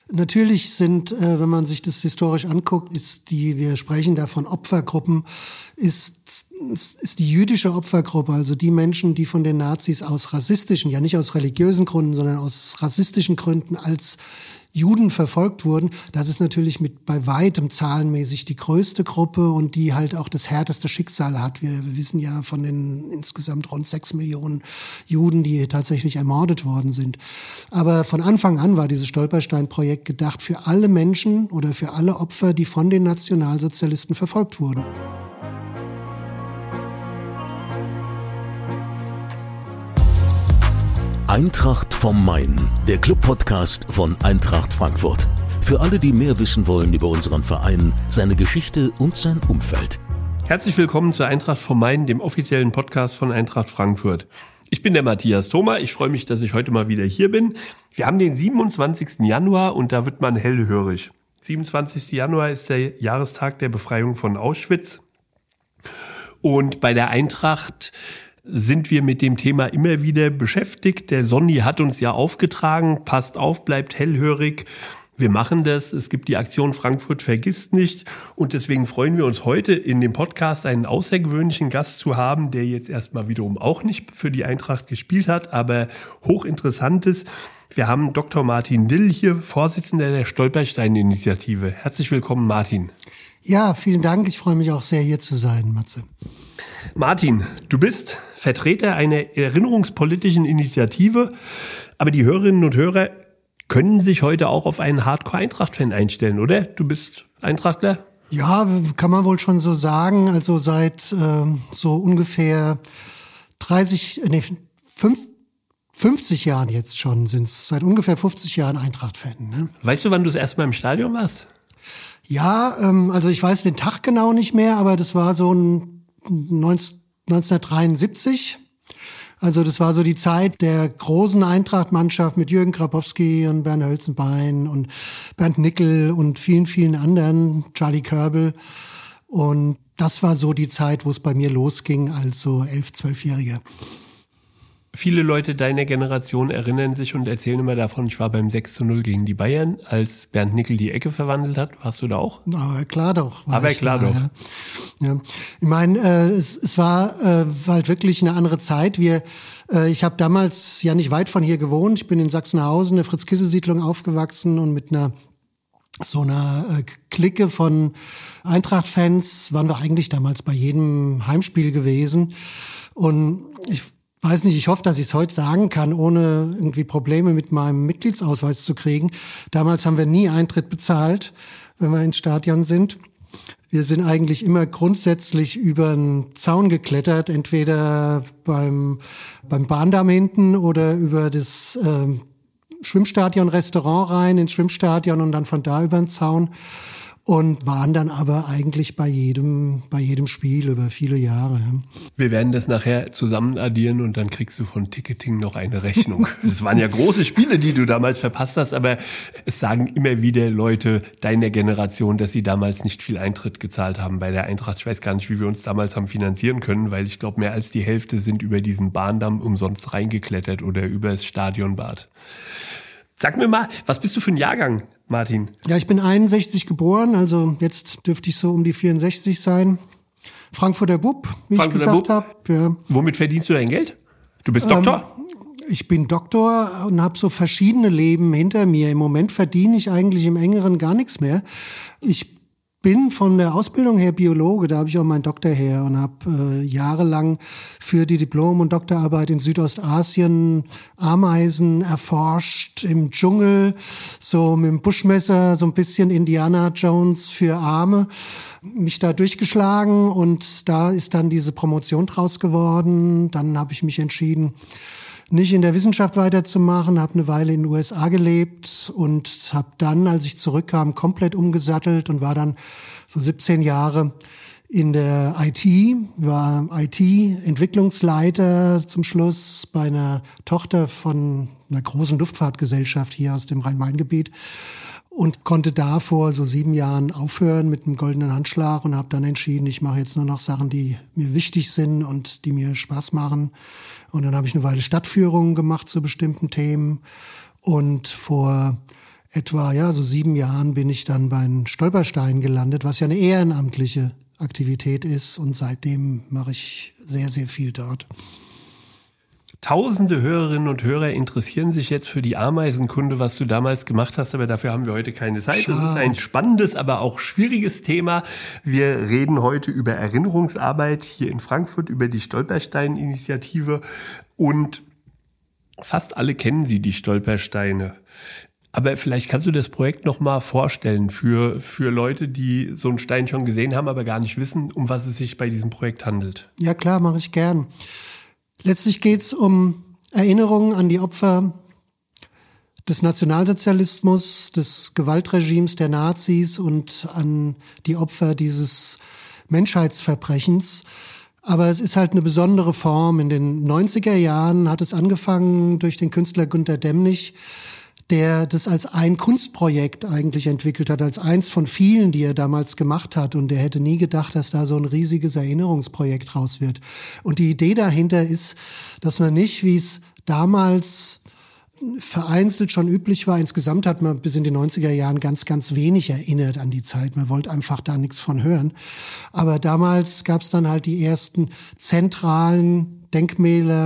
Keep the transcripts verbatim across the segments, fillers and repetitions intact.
Natürlich sind, äh, wenn man sich das historisch anguckt, ist die, wir sprechen da von Opfergruppen, ist, ist die jüdische Opfergruppe, also die Menschen, die von den Nazis aus rassistischen, ja nicht aus religiösen Gründen, sondern aus rassistischen Gründen als Juden verfolgt wurden, das ist natürlich mit bei weitem zahlenmäßig die größte Gruppe und die halt auch das härteste Schicksal hat. Wir, wir wissen ja von den insgesamt rund sechs Millionen Juden, die tatsächlich ermordet worden sind. Aber von Anfang an war dieses Stolperstein-Projekt gedacht für alle Menschen oder für alle Opfer, die von den Nationalsozialisten verfolgt wurden. Eintracht vom Main, der Club-Podcast von Eintracht Frankfurt. Für alle, die mehr wissen wollen über unseren Verein, seine Geschichte und sein Umfeld. Herzlich willkommen zur Eintracht vom Main, dem offiziellen Podcast von Eintracht Frankfurt. Ich bin der Matthias Thoma, ich freue mich, dass ich heute mal wieder hier bin. Wir haben den siebenundzwanzigsten Januar und da wird man hellhörig. siebenundzwanzigsten Januar ist der Jahrestag der Befreiung von Auschwitz. Und bei der Eintracht sind wir mit dem Thema immer wieder beschäftigt. Der Sonny hat uns ja aufgetragen, passt auf, bleibt hellhörig. Wir machen das. Es gibt die Aktion Frankfurt vergisst nicht. Und deswegen freuen wir uns heute in dem Podcast einen außergewöhnlichen Gast zu haben, der jetzt erstmal wiederum auch nicht für die Eintracht gespielt hat, aber hochinteressant ist. Wir haben Doktor Martin Dill hier, Vorsitzender der Stolperstein-Initiative. Herzlich willkommen, Martin. Ja, vielen Dank. Ich freue mich auch sehr, hier zu sein, Matze. Martin, du bist Vertreter einer erinnerungspolitischen Initiative, aber die Hörerinnen und Hörer können sich heute auch auf einen Hardcore-Eintracht-Fan einstellen, oder? Du bist Eintrachtler? Ja, kann man wohl schon so sagen. Also seit äh, so ungefähr dreißig, nee, fünf, fünfzig Jahren jetzt schon sind es, seit ungefähr fünfzig Jahren Eintracht-Fan. Ne? Weißt du, wann du das erste Mal im Stadion warst? Ja, ähm, also ich weiß den Tag genau nicht mehr, aber das war so ein neunzehnhundertdreiundsiebzig. Also das war so die Zeit der großen Eintracht-Mannschaft mit Jürgen Grabowski und Bernd Hölzenbein und Bernd Nickel und vielen, vielen anderen, Charlie Körbel. Und das war so die Zeit, wo es bei mir losging als so elf-, zwölfjähriger. Viele Leute deiner Generation erinnern sich und erzählen immer davon, ich war beim sechs zu null gegen die Bayern, als Bernd Nickel die Ecke verwandelt hat. Warst du da auch? Aber klar doch. War Aber ich klar da, doch. Ja. Ja. Ich meine, äh, es, es war äh, halt wirklich eine andere Zeit. Wir, äh, ich habe damals ja nicht weit von hier gewohnt. Ich bin in Sachsenhausen, der Fritz-Kisse-Siedlung aufgewachsen und mit einer so einer äh, Clique von Eintracht-Fans waren wir eigentlich damals bei jedem Heimspiel gewesen. Und ich weiß nicht, ich hoffe, dass ich es heute sagen kann, ohne irgendwie Probleme mit meinem Mitgliedsausweis zu kriegen. Damals haben wir nie Eintritt bezahlt, wenn wir ins Stadion sind. Wir sind eigentlich immer grundsätzlich über einen Zaun geklettert, entweder beim, beim Bahndamm hinten oder über das äh, Schwimmstadion-Restaurant rein, ins Schwimmstadion und dann von da über den Zaun. Und waren dann aber eigentlich bei jedem, bei jedem Spiel über viele Jahre. Wir werden das nachher zusammen addieren und dann kriegst du von Ticketing noch eine Rechnung. Es waren ja große Spiele, die du damals verpasst hast, aber es sagen immer wieder Leute deiner Generation, dass sie damals nicht viel Eintritt gezahlt haben bei der Eintracht. Ich weiß gar nicht, wie wir uns damals haben finanzieren können, weil ich glaube, mehr als die Hälfte sind über diesen Bahndamm umsonst reingeklettert oder übers Stadionbad. Sag mir mal, was bist du für ein Jahrgang, Martin? Ja, ich bin einundsechzig geboren, also jetzt dürfte ich so um die vierundsechzig sein. Frankfurter Bub, wie Frankfurter ich gesagt habe. Ja. Womit verdienst du dein Geld? Du bist Doktor? Ähm, ich bin Doktor und habe so verschiedene Leben hinter mir. Im Moment verdiene ich eigentlich im Engeren gar nichts mehr. Ich bin von der Ausbildung her Biologe, da habe ich auch meinen Doktor her und habe äh, jahrelang für die Diplom- und Doktorarbeit in Südostasien Ameisen erforscht, im Dschungel, so mit dem Buschmesser, so ein bisschen Indiana Jones für Arme, mich da durchgeschlagen und da ist dann diese Promotion draus geworden. Dann habe ich mich entschieden, nicht in der Wissenschaft weiterzumachen, habe eine Weile in den U S A gelebt und habe dann, als ich zurückkam, komplett umgesattelt und war dann so siebzehn Jahre in der I T, war I T-Entwicklungsleiter zum Schluss bei einer Tochter von einer großen Luftfahrtgesellschaft hier aus dem Rhein-Main-Gebiet und konnte da vor so sieben Jahren aufhören mit einem goldenen Handschlag und habe dann entschieden, ich mache jetzt nur noch Sachen, die mir wichtig sind und die mir Spaß machen. Und dann habe ich eine Weile Stadtführungen gemacht zu bestimmten Themen und vor etwa, ja, so sieben Jahren bin ich dann bei den Stolpersteinen gelandet, was ja eine ehrenamtliche Aktivität ist. Und seitdem mache ich sehr, sehr viel dort. Tausende Hörerinnen und Hörer interessieren sich jetzt für die Ameisenkunde, was du damals gemacht hast, aber dafür haben wir heute keine Zeit. Schade. Das ist ein spannendes, aber auch schwieriges Thema. Wir reden heute über Erinnerungsarbeit hier in Frankfurt, über die Stolperstein-Initiative und fast alle kennen sie, die Stolpersteine. Aber vielleicht kannst du das Projekt noch mal vorstellen für für Leute, die so einen Stein schon gesehen haben, aber gar nicht wissen, um was es sich bei diesem Projekt handelt. Ja klar, mache ich gern. Letztlich geht's um Erinnerungen an die Opfer des Nationalsozialismus, des Gewaltregimes der Nazis und an die Opfer dieses Menschheitsverbrechens. Aber es ist halt eine besondere Form. In den neunziger Jahren hat es angefangen durch den Künstler Günter Demnig, der das als ein Kunstprojekt eigentlich entwickelt hat, als eins von vielen, die er damals gemacht hat. Und er hätte nie gedacht, dass da so ein riesiges Erinnerungsprojekt raus wird. Und die Idee dahinter ist, dass man nicht, wie es damals vereinzelt schon üblich war, insgesamt hat man bis in die neunziger Jahren ganz, ganz wenig erinnert an die Zeit. Man wollte einfach da nichts von hören. Aber damals gab es dann halt die ersten zentralen Denkmäler,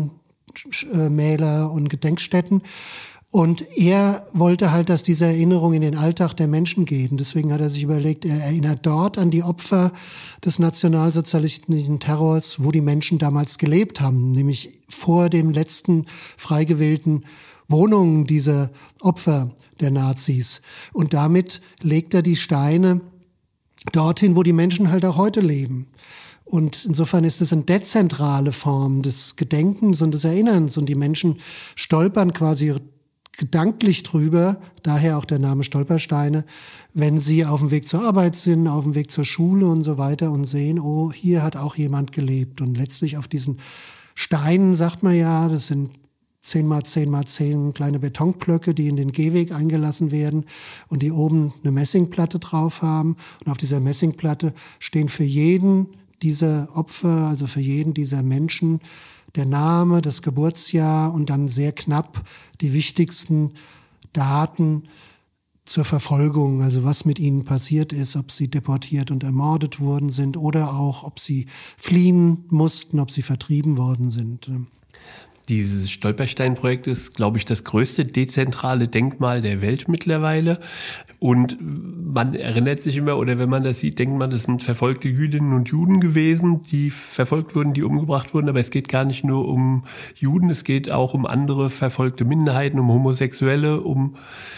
Mahnmäler und Gedenkstätten. Und er wollte halt, dass diese Erinnerung in den Alltag der Menschen geht. Und deswegen hat er sich überlegt, er erinnert dort an die Opfer des nationalsozialistischen Terrors, wo die Menschen damals gelebt haben, nämlich vor den letzten frei gewählten Wohnungen dieser Opfer der Nazis. Und damit legt er die Steine dorthin, wo die Menschen halt auch heute leben. Und insofern ist es eine dezentrale Form des Gedenkens und des Erinnerns. Und die Menschen stolpern quasi gedanklich drüber, daher auch der Name Stolpersteine, wenn sie auf dem Weg zur Arbeit sind, auf dem Weg zur Schule und so weiter und sehen, oh, hier hat auch jemand gelebt. Und letztlich auf diesen Steinen, sagt man ja, das sind zehn mal zehn mal zehn kleine Betonblöcke, die in den Gehweg eingelassen werden und die oben eine Messingplatte drauf haben. Und auf dieser Messingplatte stehen für jeden dieser Opfer, also für jeden dieser Menschen, der Name, das Geburtsjahr und dann sehr knapp die wichtigsten Daten zur Verfolgung, also was mit ihnen passiert ist, ob sie deportiert und ermordet worden sind oder auch, ob sie fliehen mussten, ob sie vertrieben worden sind. Dieses Stolperstein-Projekt ist, glaube ich, das größte dezentrale Denkmal der Welt mittlerweile. Und man erinnert sich immer, oder wenn man das sieht, denkt man, das sind verfolgte Jüdinnen und Juden gewesen, die verfolgt wurden, die umgebracht wurden. Aber es geht gar nicht nur um Juden, es geht auch um andere verfolgte Minderheiten, um Homosexuelle, um...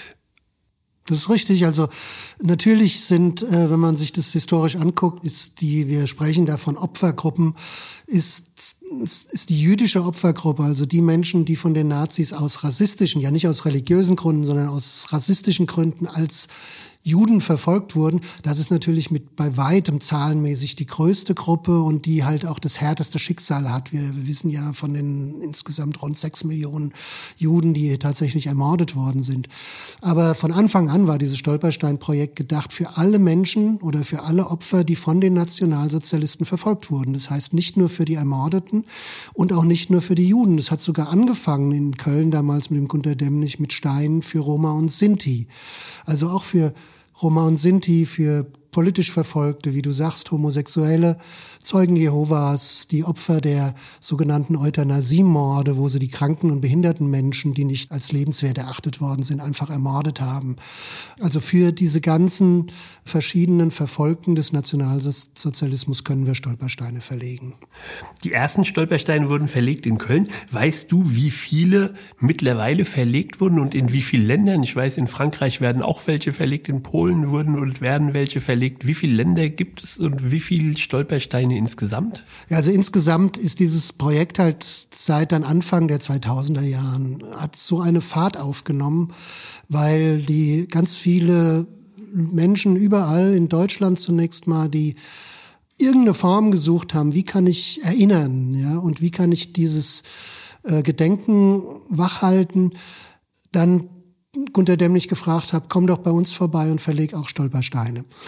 Das ist richtig. Also natürlich sind, äh, wenn man sich das historisch anguckt, ist die, wir sprechen da von Opfergruppen, ist, ist die jüdische Opfergruppe, also die Menschen, die von den Nazis aus rassistischen, ja nicht aus religiösen Gründen, sondern aus rassistischen Gründen als Juden verfolgt wurden, das ist natürlich mit bei weitem zahlenmäßig die größte Gruppe und die halt auch das härteste Schicksal hat. Wir, wir wissen ja von den insgesamt rund sechs Millionen Juden, die tatsächlich ermordet worden sind. Aber von Anfang an war dieses Stolperstein-Projekt gedacht für alle Menschen oder für alle Opfer, die von den Nationalsozialisten verfolgt wurden. Das heißt nicht nur für die Ermordeten und auch nicht nur für die Juden. Das hat sogar angefangen in Köln damals mit dem Günter Demnig mit Steinen für Roma und Sinti. Also auch für Roma und Sinti, für politisch Verfolgte, wie du sagst, Homosexuelle, Zeugen Jehovas, die Opfer der sogenannten Euthanasiemorde, wo sie die kranken und behinderten Menschen, die nicht als lebenswert erachtet worden sind, einfach ermordet haben. Also für diese ganzen verschiedenen Verfolgten des Nationalsozialismus können wir Stolpersteine verlegen. Die ersten Stolpersteine wurden verlegt in Köln. Weißt du, wie viele mittlerweile verlegt wurden und in wie vielen Ländern? Ich weiß, in Frankreich werden auch welche verlegt, in Polen wurden und werden welche verlegt. Wie viele Länder gibt es und wie viele Stolpersteine insgesamt? Ja, also insgesamt ist dieses Projekt halt seit dann Anfang der zweitausender Jahren, hat so eine Fahrt aufgenommen, weil die ganz viele Menschen überall in Deutschland zunächst mal, die irgendeine Form gesucht haben, wie kann ich erinnern, ja, und wie kann ich dieses äh, Gedenken wachhalten, dann Günter Demnig gefragt habe, komm doch bei uns vorbei und verleg auch Stolpersteine.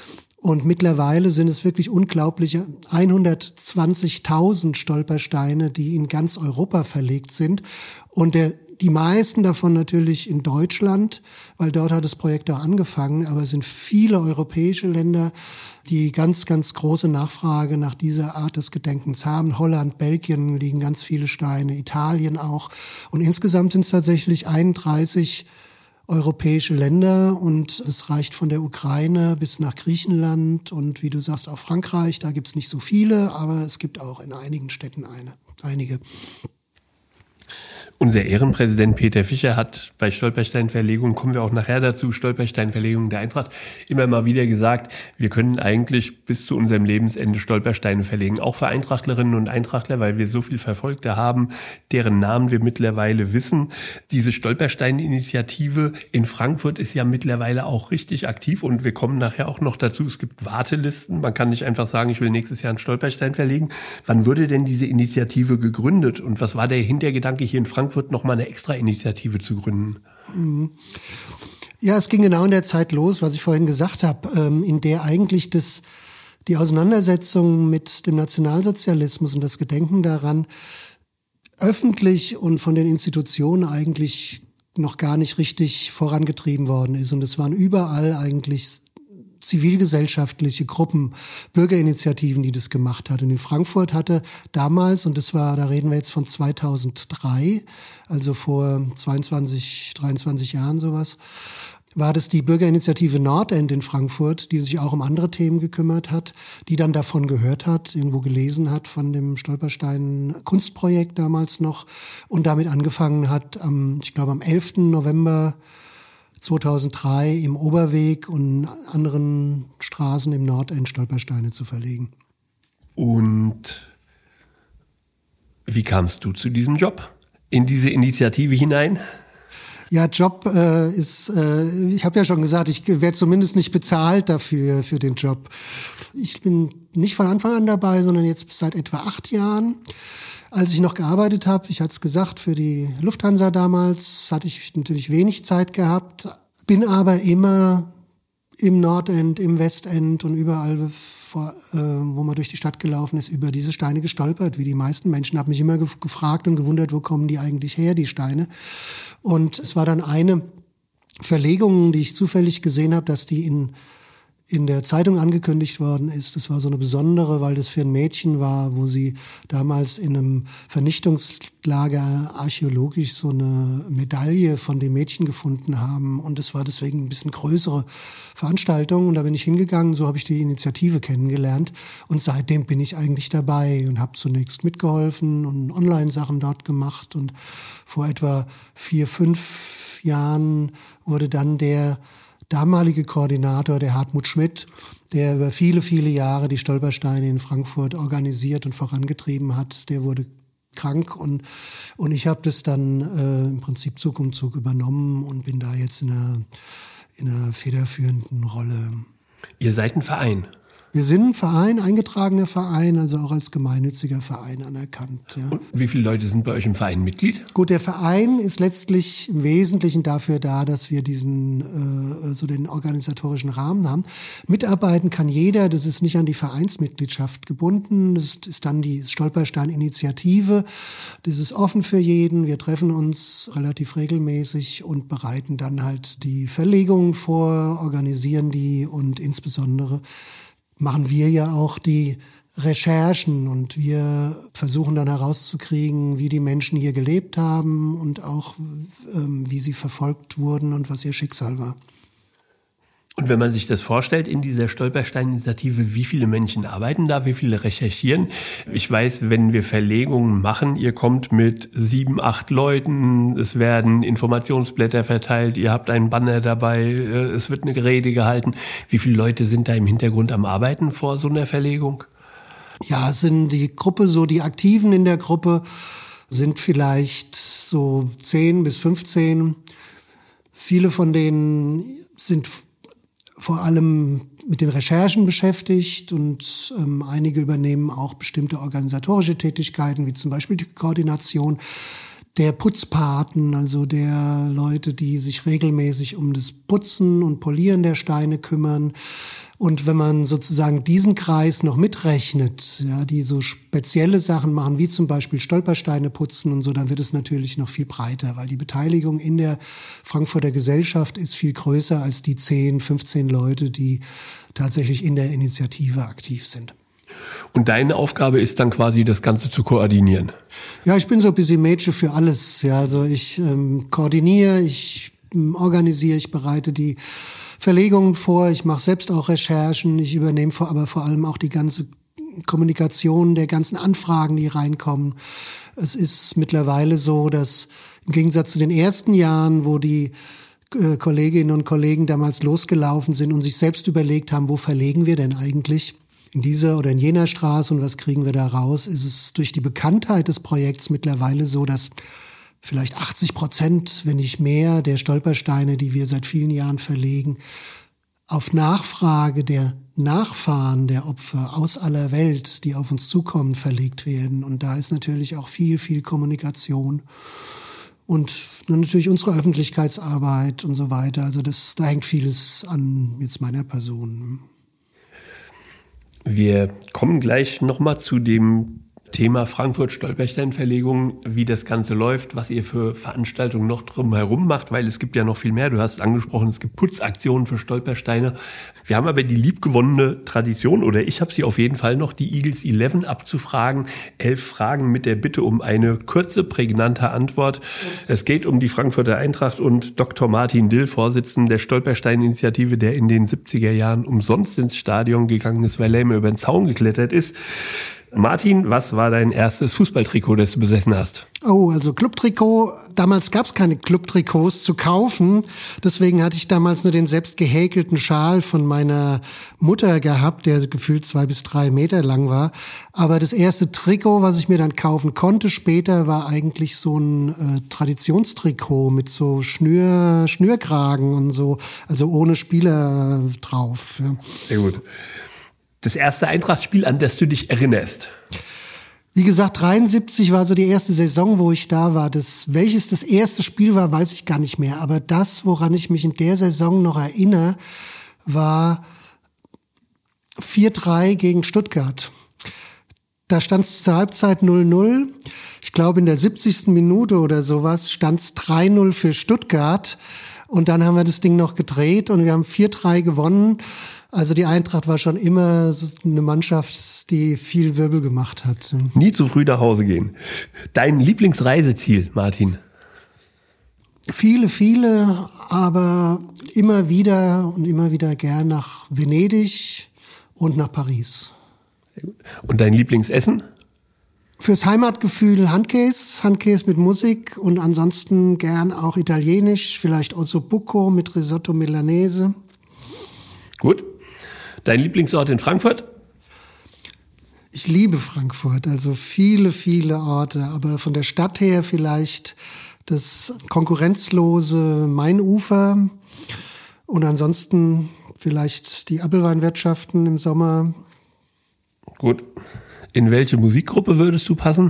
Und mittlerweile sind es wirklich unglaubliche hundertzwanzigtausend Stolpersteine, die in ganz Europa verlegt sind. Und der, die meisten davon natürlich in Deutschland, weil dort hat das Projekt auch angefangen. Aber es sind viele europäische Länder, die ganz, ganz große Nachfrage nach dieser Art des Gedenkens haben. Holland, Belgien liegen ganz viele Steine, Italien auch. Und insgesamt sind es tatsächlich einunddreißig europäische Länder und es reicht von der Ukraine bis nach Griechenland und wie du sagst auch Frankreich. Da gibt's nicht so viele, aber es gibt auch in einigen Städten eine, einige. Unser Ehrenpräsident Peter Fischer hat bei Stolpersteinverlegung, kommen wir auch nachher dazu, Stolpersteinverlegung der Eintracht, immer mal wieder gesagt, wir können eigentlich bis zu unserem Lebensende Stolpersteine verlegen. Auch für Eintrachtlerinnen und Eintrachtler, weil wir so viel Verfolgte haben, deren Namen wir mittlerweile wissen. Diese Stolperstein-Initiative in Frankfurt ist ja mittlerweile auch richtig aktiv und wir kommen nachher auch noch dazu. Es gibt Wartelisten. Man kann nicht einfach sagen, ich will nächstes Jahr einen Stolperstein verlegen. Wann wurde denn diese Initiative gegründet und was war der Hintergedanke hier in Frankfurt? Wird noch mal eine extra Initiative zu gründen? Ja, es ging genau in der Zeit los, was ich vorhin gesagt habe, in der eigentlich das, die Auseinandersetzung mit dem Nationalsozialismus und das Gedenken daran öffentlich und von den Institutionen eigentlich noch gar nicht richtig vorangetrieben worden ist. Und es waren überall eigentlich zivilgesellschaftliche Gruppen, Bürgerinitiativen, die das gemacht hat. Und in Frankfurt hatte damals, und das war, da reden wir jetzt von zweitausenddrei, also vor zweiundzwanzig, dreiundzwanzig Jahren sowas, war das die Bürgerinitiative Nordend in Frankfurt, die sich auch um andere Themen gekümmert hat, die dann davon gehört hat, irgendwo gelesen hat von dem Stolperstein-Kunstprojekt damals noch und damit angefangen hat, am, ich glaube am elften November zweitausenddrei im Oberweg und anderen Straßen im Nordend Stolpersteine zu verlegen. Und wie kamst du zu diesem Job, in diese Initiative hinein? Ja, Job äh, ist, äh, ich habe ja schon gesagt, ich werde zumindest nicht bezahlt dafür, für den Job. Ich bin nicht von Anfang an dabei, sondern jetzt seit etwa acht Jahren. Als ich noch gearbeitet habe, ich hatte es gesagt, für die Lufthansa damals, hatte ich natürlich wenig Zeit gehabt, bin aber immer im Nordend, im Westend und überall, vor, äh, wo man durch die Stadt gelaufen ist, über diese Steine gestolpert, wie die meisten Menschen. Habe mich immer ge- gefragt und gewundert, wo kommen die eigentlich her, die Steine. Und es war dann eine Verlegung, die ich zufällig gesehen habe, dass die in in der Zeitung angekündigt worden ist. Das war so eine besondere, weil das für ein Mädchen war, wo sie damals in einem Vernichtungslager archäologisch so eine Medaille von dem Mädchen gefunden haben. Und das war deswegen ein bisschen größere Veranstaltung. Und da bin ich hingegangen, so habe ich die Initiative kennengelernt. Und seitdem bin ich eigentlich dabei und habe zunächst mitgeholfen und Online-Sachen dort gemacht. Und vor etwa vier, fünf Jahren wurde dann der damalige Koordinator, der Hartmut Schmidt, der über viele, viele Jahre die Stolpersteine in Frankfurt organisiert und vorangetrieben hat, der wurde krank und und ich habe das dann äh, im Prinzip Zug um Zug übernommen und bin da jetzt in einer, in einer federführenden Rolle. Ihr seid ein Verein? Wir sind ein Verein, eingetragener Verein, also auch als gemeinnütziger Verein anerkannt. Ja. Und wie viele Leute sind bei euch im Verein Mitglied? Gut, der Verein ist letztlich im Wesentlichen dafür da, dass wir diesen äh, so den organisatorischen Rahmen haben. Mitarbeiten kann jeder, das ist nicht an die Vereinsmitgliedschaft gebunden. Das ist dann die Stolperstein-Initiative. Das ist offen für jeden. Wir treffen uns relativ regelmäßig und bereiten dann halt die Verlegungen vor, organisieren die und insbesondere machen wir ja auch die Recherchen und wir versuchen dann herauszukriegen, wie die Menschen hier gelebt haben und auch ähm, wie sie verfolgt wurden und was ihr Schicksal war. Und wenn man sich das vorstellt in dieser Stolperstein-Initiative, wie viele Menschen arbeiten da, wie viele recherchieren? Ich weiß, wenn wir Verlegungen machen, ihr kommt mit sieben, acht Leuten, es werden Informationsblätter verteilt, ihr habt einen Banner dabei, es wird eine Rede gehalten. Wie viele Leute sind da im Hintergrund am Arbeiten vor so einer Verlegung? Ja, es sind die Gruppe, so die Aktiven in der Gruppe sind vielleicht so zehn bis fünfzehn. Viele von denen sind vor allem mit den Recherchen beschäftigt und ähm, einige übernehmen auch bestimmte organisatorische Tätigkeiten, wie zum Beispiel die Koordination der Putzpaten, also der Leute, die sich regelmäßig um das Putzen und Polieren der Steine kümmern. Und wenn man sozusagen diesen Kreis noch mitrechnet, ja, die so spezielle Sachen machen, wie zum Beispiel Stolpersteine putzen und so, dann wird es natürlich noch viel breiter, weil die Beteiligung in der Frankfurter Gesellschaft ist viel größer als die zehn, fünfzehn Leute, die tatsächlich in der Initiative aktiv sind. Und deine Aufgabe ist dann quasi, das Ganze zu koordinieren? Ja, ich bin so ein bisschen Mädchen für alles. Ja, also ich ähm, koordiniere, ich ähm, organisiere, ich bereite die Verlegungen vor, ich mache selbst auch Recherchen, ich übernehme vor, aber vor allem auch die ganze Kommunikation der ganzen Anfragen, die reinkommen. Es ist mittlerweile so, dass im Gegensatz zu den ersten Jahren, wo die äh, Kolleginnen und Kollegen damals losgelaufen sind und sich selbst überlegt haben, wo verlegen wir denn eigentlich? In dieser oder in jener Straße und was kriegen wir da raus, ist es durch die Bekanntheit des Projekts mittlerweile so, dass vielleicht achtzig Prozent, wenn nicht mehr, der Stolpersteine, die wir seit vielen Jahren verlegen, auf Nachfrage der Nachfahren der Opfer aus aller Welt, die auf uns zukommen, verlegt werden. Und da ist natürlich auch viel, viel Kommunikation und natürlich unsere Öffentlichkeitsarbeit und so weiter. Also das, da hängt vieles an jetzt meiner Person. Wir kommen gleich nochmal zu dem Thema Frankfurt-Stolperstein-Verlegung, wie das Ganze läuft, was ihr für Veranstaltungen noch drumherum macht, weil es gibt ja noch viel mehr. Du hast angesprochen, es gibt Putzaktionen für Stolpersteine. Wir haben aber die liebgewonnene Tradition, oder ich habe sie auf jeden Fall noch, die Eagles elf abzufragen. Elf Fragen mit der Bitte um eine kurze, prägnante Antwort. Es geht um die Frankfurter Eintracht und Doktor Martin Dill, Vorsitzender der Stolperstein-Initiative, der in den siebziger Jahren umsonst ins Stadion gegangen ist, weil er immer über den Zaun geklettert ist. Martin, was war dein erstes Fußballtrikot, das du besessen hast? Oh, also Clubtrikot. Damals gab es keine Clubtrikots zu kaufen. Deswegen hatte ich damals nur den selbst gehäkelten Schal von meiner Mutter gehabt, der gefühlt zwei bis drei Meter lang war. Aber das erste Trikot, was ich mir dann kaufen konnte später, war eigentlich so ein äh, Traditionstrikot mit so Schnür, Schnürkragen und so, also ohne Spieler drauf. Ja. Sehr gut. Das erste Eintracht-Spiel, an das du dich erinnerst? Wie gesagt, dreiundsiebzig war so die erste Saison, wo ich da war. Das, welches das erste Spiel war, weiß ich gar nicht mehr. Aber das, woran ich mich in der Saison noch erinnere, war vier drei gegen Stuttgart. Da stand es zur Halbzeit null null. Ich glaube, in der siebzigsten Minute oder sowas stand es drei null für Stuttgart. Und dann haben wir das Ding noch gedreht und wir haben vier drei gewonnen. Also die Eintracht war schon immer eine Mannschaft, die viel Wirbel gemacht hat. Nie zu früh nach Hause gehen. Dein Lieblingsreiseziel, Martin? Viele, viele, aber immer wieder und immer wieder gern nach Venedig und nach Paris. Sehr gut. Und dein Lieblingsessen? Fürs Heimatgefühl Handkäse, Handkäse mit Musik und ansonsten gern auch italienisch, vielleicht Ossobuco mit Risotto Milanese. Gut. Dein Lieblingsort in Frankfurt? Ich liebe Frankfurt, also viele, viele Orte, aber von der Stadt her vielleicht das konkurrenzlose Mainufer und ansonsten vielleicht die Apfelweinwirtschaften im Sommer. Gut. In welche Musikgruppe würdest du passen?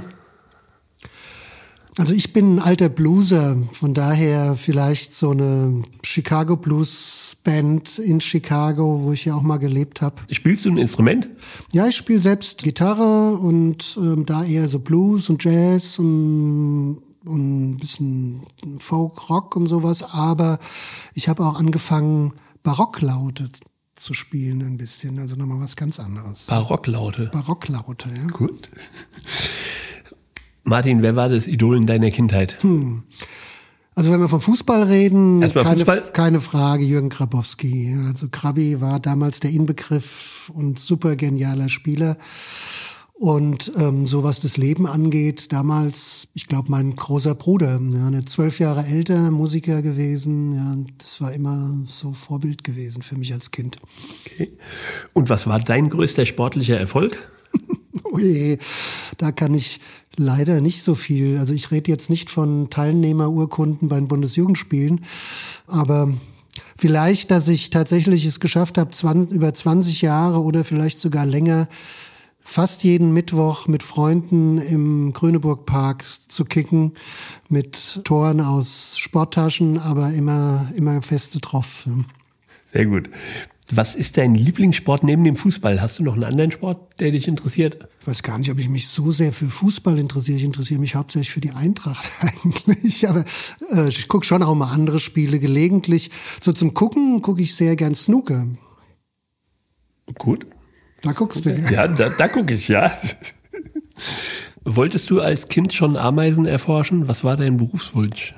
Also ich bin ein alter Blueser, von daher vielleicht so eine Chicago Blues Band in Chicago, wo ich ja auch mal gelebt habe. Spielst du ein Instrument? Ja, ich spiele selbst Gitarre und ähm, da eher so Blues und Jazz und, und ein bisschen Folk, Rock und sowas. Aber ich habe auch angefangen, Barocklaute zu spielen ein bisschen, also nochmal was ganz anderes. Barocklaute? Barocklaute, ja. Gut. Martin, wer war das Idol in deiner Kindheit? Hm. Also wenn wir vom Fußball reden, keine, Fußball? keine Frage, Jürgen Grabowski. Also Krabi war damals der Inbegriff und super genialer Spieler. Und ähm, so was das Leben angeht, damals, ich glaube, mein großer Bruder, ja, eine zwölf Jahre älter, Musiker gewesen. Ja, das war immer so Vorbild gewesen für mich als Kind. Okay. Und was war dein größter sportlicher Erfolg? Oh je, da kann ich leider nicht so viel. Also ich rede jetzt nicht von Teilnehmerurkunden bei den Bundesjugendspielen, aber vielleicht, dass ich tatsächlich es geschafft habe, zwanzig, über zwanzig Jahre oder vielleicht sogar länger, fast jeden Mittwoch mit Freunden im Grüneburg-Park zu kicken, mit Toren aus Sporttaschen, aber immer, immer feste drauf. Sehr gut. Was ist dein Lieblingssport neben dem Fußball? Hast du noch einen anderen Sport, der dich interessiert? Ich weiß gar nicht, ob ich mich so sehr für Fußball interessiere. Ich interessiere mich hauptsächlich für die Eintracht eigentlich. Aber äh, ich gucke schon auch mal andere Spiele gelegentlich. So zum Gucken gucke ich sehr gern Snooker. Gut. Da guckst du, gell? Ja, da, da gucke ich, ja. Wolltest du als Kind schon Ameisen erforschen? Was war dein Berufswunsch?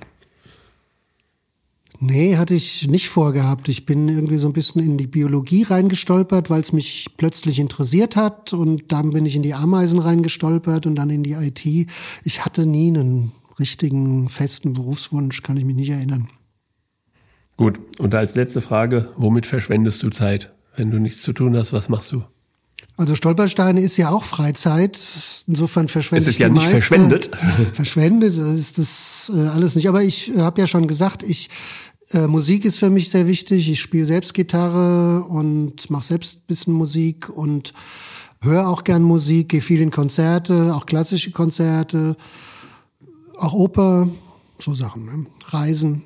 Nee, hatte ich nicht vorgehabt. Ich bin irgendwie so ein bisschen in die Biologie reingestolpert, weil es mich plötzlich interessiert hat. Und dann bin ich in die Ameisen reingestolpert und dann in die I T. Ich hatte nie einen richtigen, festen Berufswunsch, kann ich mich nicht erinnern. Gut, und als letzte Frage, womit verschwendest du Zeit? Wenn du nichts zu tun hast, was machst du? Also Stolpersteine ist ja auch Freizeit. Insofern verschwendet es ist ja nicht meiste. verschwendet. Verschwendet ist das äh, alles nicht. Aber ich äh, habe ja schon gesagt, ich äh, Musik ist für mich sehr wichtig. Ich spiele selbst Gitarre und mache selbst ein bisschen Musik und höre auch gern Musik, gehe viel in Konzerte, auch klassische Konzerte, auch Oper, so Sachen, ne? Reisen.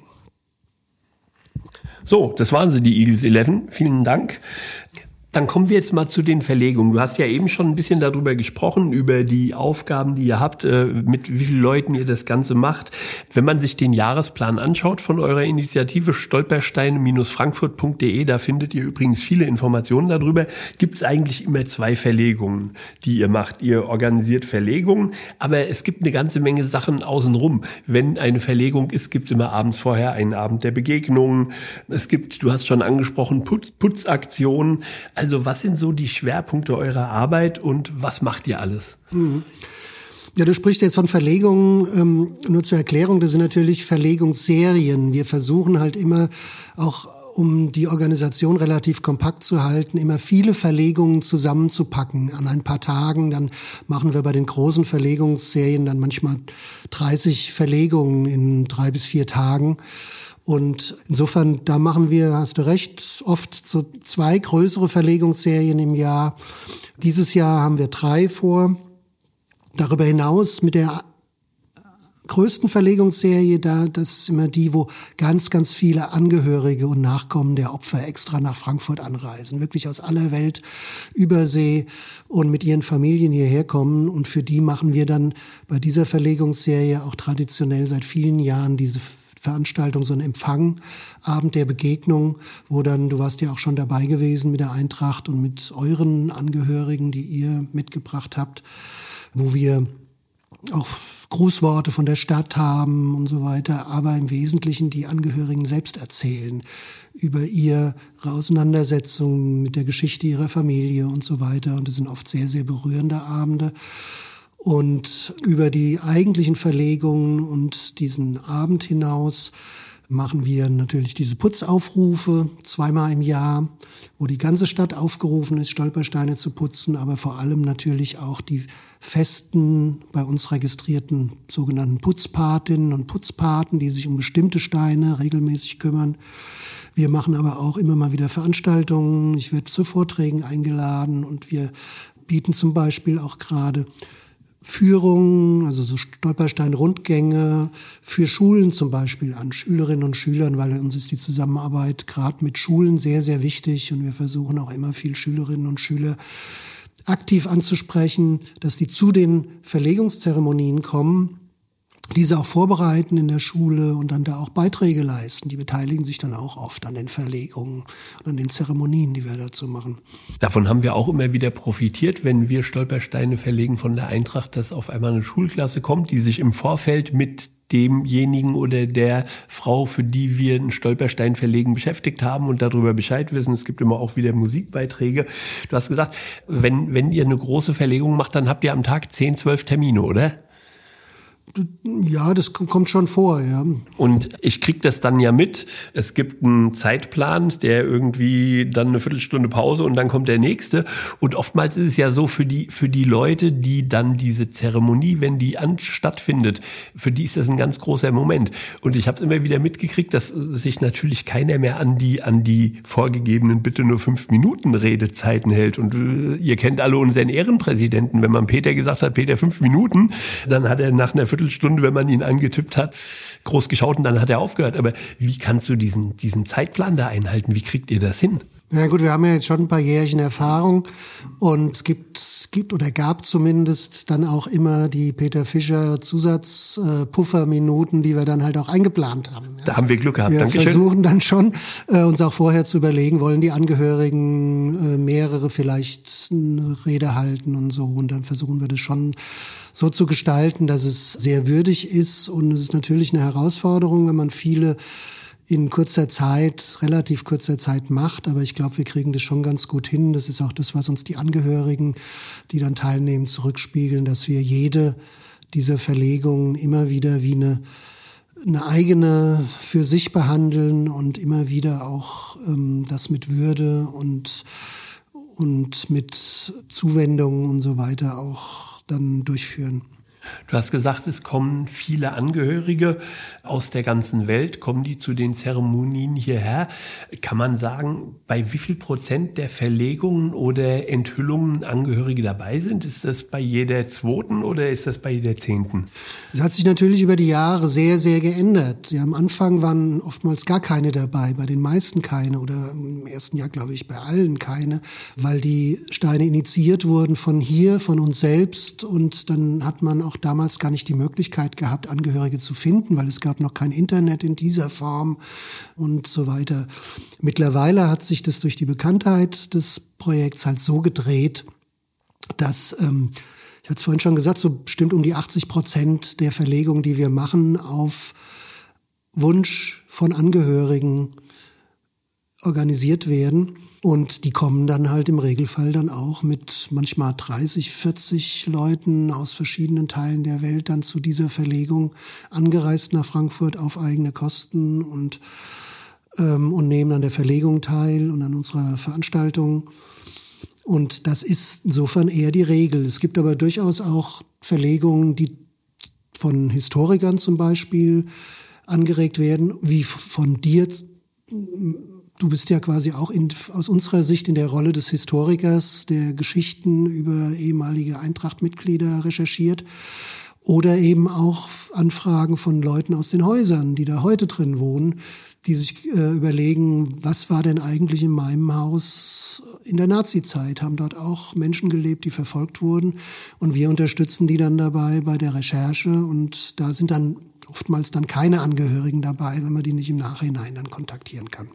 So, das waren sie, die Eagles elf. Vielen Dank. Dann kommen wir jetzt mal zu den Verlegungen. Du hast ja eben schon ein bisschen darüber gesprochen, über die Aufgaben, die ihr habt, mit wie vielen Leuten ihr das Ganze macht. Wenn man sich den Jahresplan anschaut von eurer Initiative stolpersteine Bindestrich frankfurt Punkt de, da findet ihr übrigens viele Informationen darüber, gibt es eigentlich immer zwei Verlegungen, die ihr macht. Ihr organisiert Verlegungen, aber es gibt eine ganze Menge Sachen außenrum. Wenn eine Verlegung ist, gibt es immer abends vorher einen Abend der Begegnungen. Es gibt, du hast schon angesprochen, Putz, Putzaktionen. Also was sind so die Schwerpunkte eurer Arbeit und was macht ihr alles? Ja, du sprichst jetzt von Verlegungen. Ähm, nur zur Erklärung, das sind natürlich Verlegungsserien. Wir versuchen halt immer auch, um die Organisation relativ kompakt zu halten, immer viele Verlegungen zusammenzupacken an ein paar Tagen. Dann machen wir bei den großen Verlegungsserien dann manchmal dreißig Verlegungen in drei bis vier Tagen. Und insofern, da machen wir, hast du recht, oft so zwei größere Verlegungsserien im Jahr. Dieses Jahr haben wir drei vor. Darüber hinaus mit der größten Verlegungsserie, da, das ist immer die, wo ganz, ganz viele Angehörige und Nachkommen der Opfer extra nach Frankfurt anreisen. Wirklich aus aller Welt, Übersee und mit ihren Familien hierher kommen. Und für die machen wir dann bei dieser Verlegungsserie auch traditionell seit vielen Jahren diese Veranstaltung, so ein Empfang, Abend der Begegnung, wo dann, du warst ja auch schon dabei gewesen mit der Eintracht und mit euren Angehörigen, die ihr mitgebracht habt, wo wir auch Grußworte von der Stadt haben und so weiter, aber im Wesentlichen die Angehörigen selbst erzählen über ihre Auseinandersetzung mit der Geschichte ihrer Familie und so weiter. Und das sind oft sehr, sehr berührende Abende. Und über die eigentlichen Verlegungen und diesen Abend hinaus machen wir natürlich diese Putzaufrufe zweimal im Jahr, wo die ganze Stadt aufgerufen ist, Stolpersteine zu putzen, aber vor allem natürlich auch die festen, bei uns registrierten sogenannten Putzpatinnen und Putzpaten, die sich um bestimmte Steine regelmäßig kümmern. Wir machen aber auch immer mal wieder Veranstaltungen. Ich werde zu Vorträgen eingeladen und wir bieten zum Beispiel auch gerade Führungen, also so Stolperstein-Rundgänge für Schulen zum Beispiel an, Schülerinnen und Schülern, weil uns ist die Zusammenarbeit gerade mit Schulen sehr, sehr wichtig und wir versuchen auch immer viel Schülerinnen und Schüler aktiv anzusprechen, dass die zu den Verlegungszeremonien kommen, diese auch vorbereiten in der Schule und dann da auch Beiträge leisten. Die beteiligen sich dann auch oft an den Verlegungen und an den Zeremonien, die wir dazu machen. Davon haben wir auch immer wieder profitiert, wenn wir Stolpersteine verlegen von der Eintracht, dass auf einmal eine Schulklasse kommt, die sich im Vorfeld mit demjenigen oder der Frau, für die wir einen Stolperstein verlegen, beschäftigt haben und darüber Bescheid wissen. Es gibt immer auch wieder Musikbeiträge. Du hast gesagt, wenn, wenn ihr eine große Verlegung macht, dann habt ihr am Tag zehn, zwölf Termine, oder? Ja, das kommt schon vor, ja. Und ich krieg das dann ja mit. Es gibt einen Zeitplan, der irgendwie dann eine Viertelstunde Pause und dann kommt der nächste. Und oftmals ist es ja so für die für die Leute, die dann diese Zeremonie, wenn die an, stattfindet, für die ist das ein ganz großer Moment. Und ich habe es immer wieder mitgekriegt, dass sich natürlich keiner mehr an die an die vorgegebenen bitte nur fünf Minuten Redezeiten hält. Und äh, ihr kennt alle unseren Ehrenpräsidenten. Wenn man Peter gesagt hat, Peter fünf Minuten, dann hat er nach einer Viertelstunde, wenn man ihn angetippt hat, groß geschaut und dann hat er aufgehört. Aber wie kannst du diesen diesen Zeitplan da einhalten? Wie kriegt ihr das hin? Na gut, wir haben ja jetzt schon ein paar Jährchen Erfahrung und es gibt, es gibt oder gab zumindest dann auch immer die Peter Fischer Zusatz-Pufferminuten, die wir dann halt auch eingeplant haben. Ja. Da haben wir Glück gehabt. Wir Dankeschön. versuchen dann schon, äh, uns auch vorher zu überlegen, wollen die Angehörigen äh, mehrere vielleicht eine Rede halten und so, und dann versuchen wir das schon so zu gestalten, dass es sehr würdig ist, und es ist natürlich eine Herausforderung, wenn man viele in kurzer Zeit, relativ kurzer Zeit macht, aber ich glaube, wir kriegen das schon ganz gut hin. Das ist auch das, was uns die Angehörigen, die dann teilnehmen, zurückspiegeln, dass wir jede dieser Verlegungen immer wieder wie eine, eine eigene für sich behandeln und immer wieder auch ähm, das mit Würde und, und mit Zuwendungen und so weiter auch dann durchführen. Du hast gesagt, es kommen viele Angehörige aus der ganzen Welt, kommen die zu den Zeremonien hierher. Kann man sagen, bei wie viel Prozent der Verlegungen oder Enthüllungen Angehörige dabei sind? Ist das bei jeder zweiten oder ist das bei jeder zehnten? Es hat sich natürlich über die Jahre sehr, sehr geändert. Ja, am Anfang waren oftmals gar keine dabei, bei den meisten keine oder im ersten Jahr, glaube ich, bei allen keine, weil die Steine initiiert wurden von hier, von uns selbst, und dann hat man auch damals gar nicht die Möglichkeit gehabt, Angehörige zu finden, weil es gab noch kein Internet in dieser Form und so weiter. Mittlerweile hat sich das durch die Bekanntheit des Projekts halt so gedreht, dass, ähm, ich hatte es vorhin schon gesagt, so bestimmt um die achtzig Prozent der Verlegungen, die wir machen, auf Wunsch von Angehörigen organisiert werden. Und die kommen dann halt im Regelfall dann auch mit manchmal dreißig, vierzig Leuten aus verschiedenen Teilen der Welt dann zu dieser Verlegung angereist nach Frankfurt auf eigene Kosten und, ähm, und nehmen an der Verlegung teil und an unserer Veranstaltung. Und das ist insofern eher die Regel. Es gibt aber durchaus auch Verlegungen, die von Historikern zum Beispiel angeregt werden, wie von dir. Du bist ja quasi auch in, aus unserer Sicht in der Rolle des Historikers, der Geschichten über ehemalige Eintracht-Mitglieder recherchiert. Oder eben auch Anfragen von Leuten aus den Häusern, die da heute drin wohnen, die sich äh, überlegen, was war denn eigentlich in meinem Haus in der Nazizeit? Haben dort auch Menschen gelebt, die verfolgt wurden? Und wir unterstützen die dann dabei bei der Recherche. Und da sind dann oftmals dann keine Angehörigen dabei, wenn man die nicht im Nachhinein dann kontaktieren kann.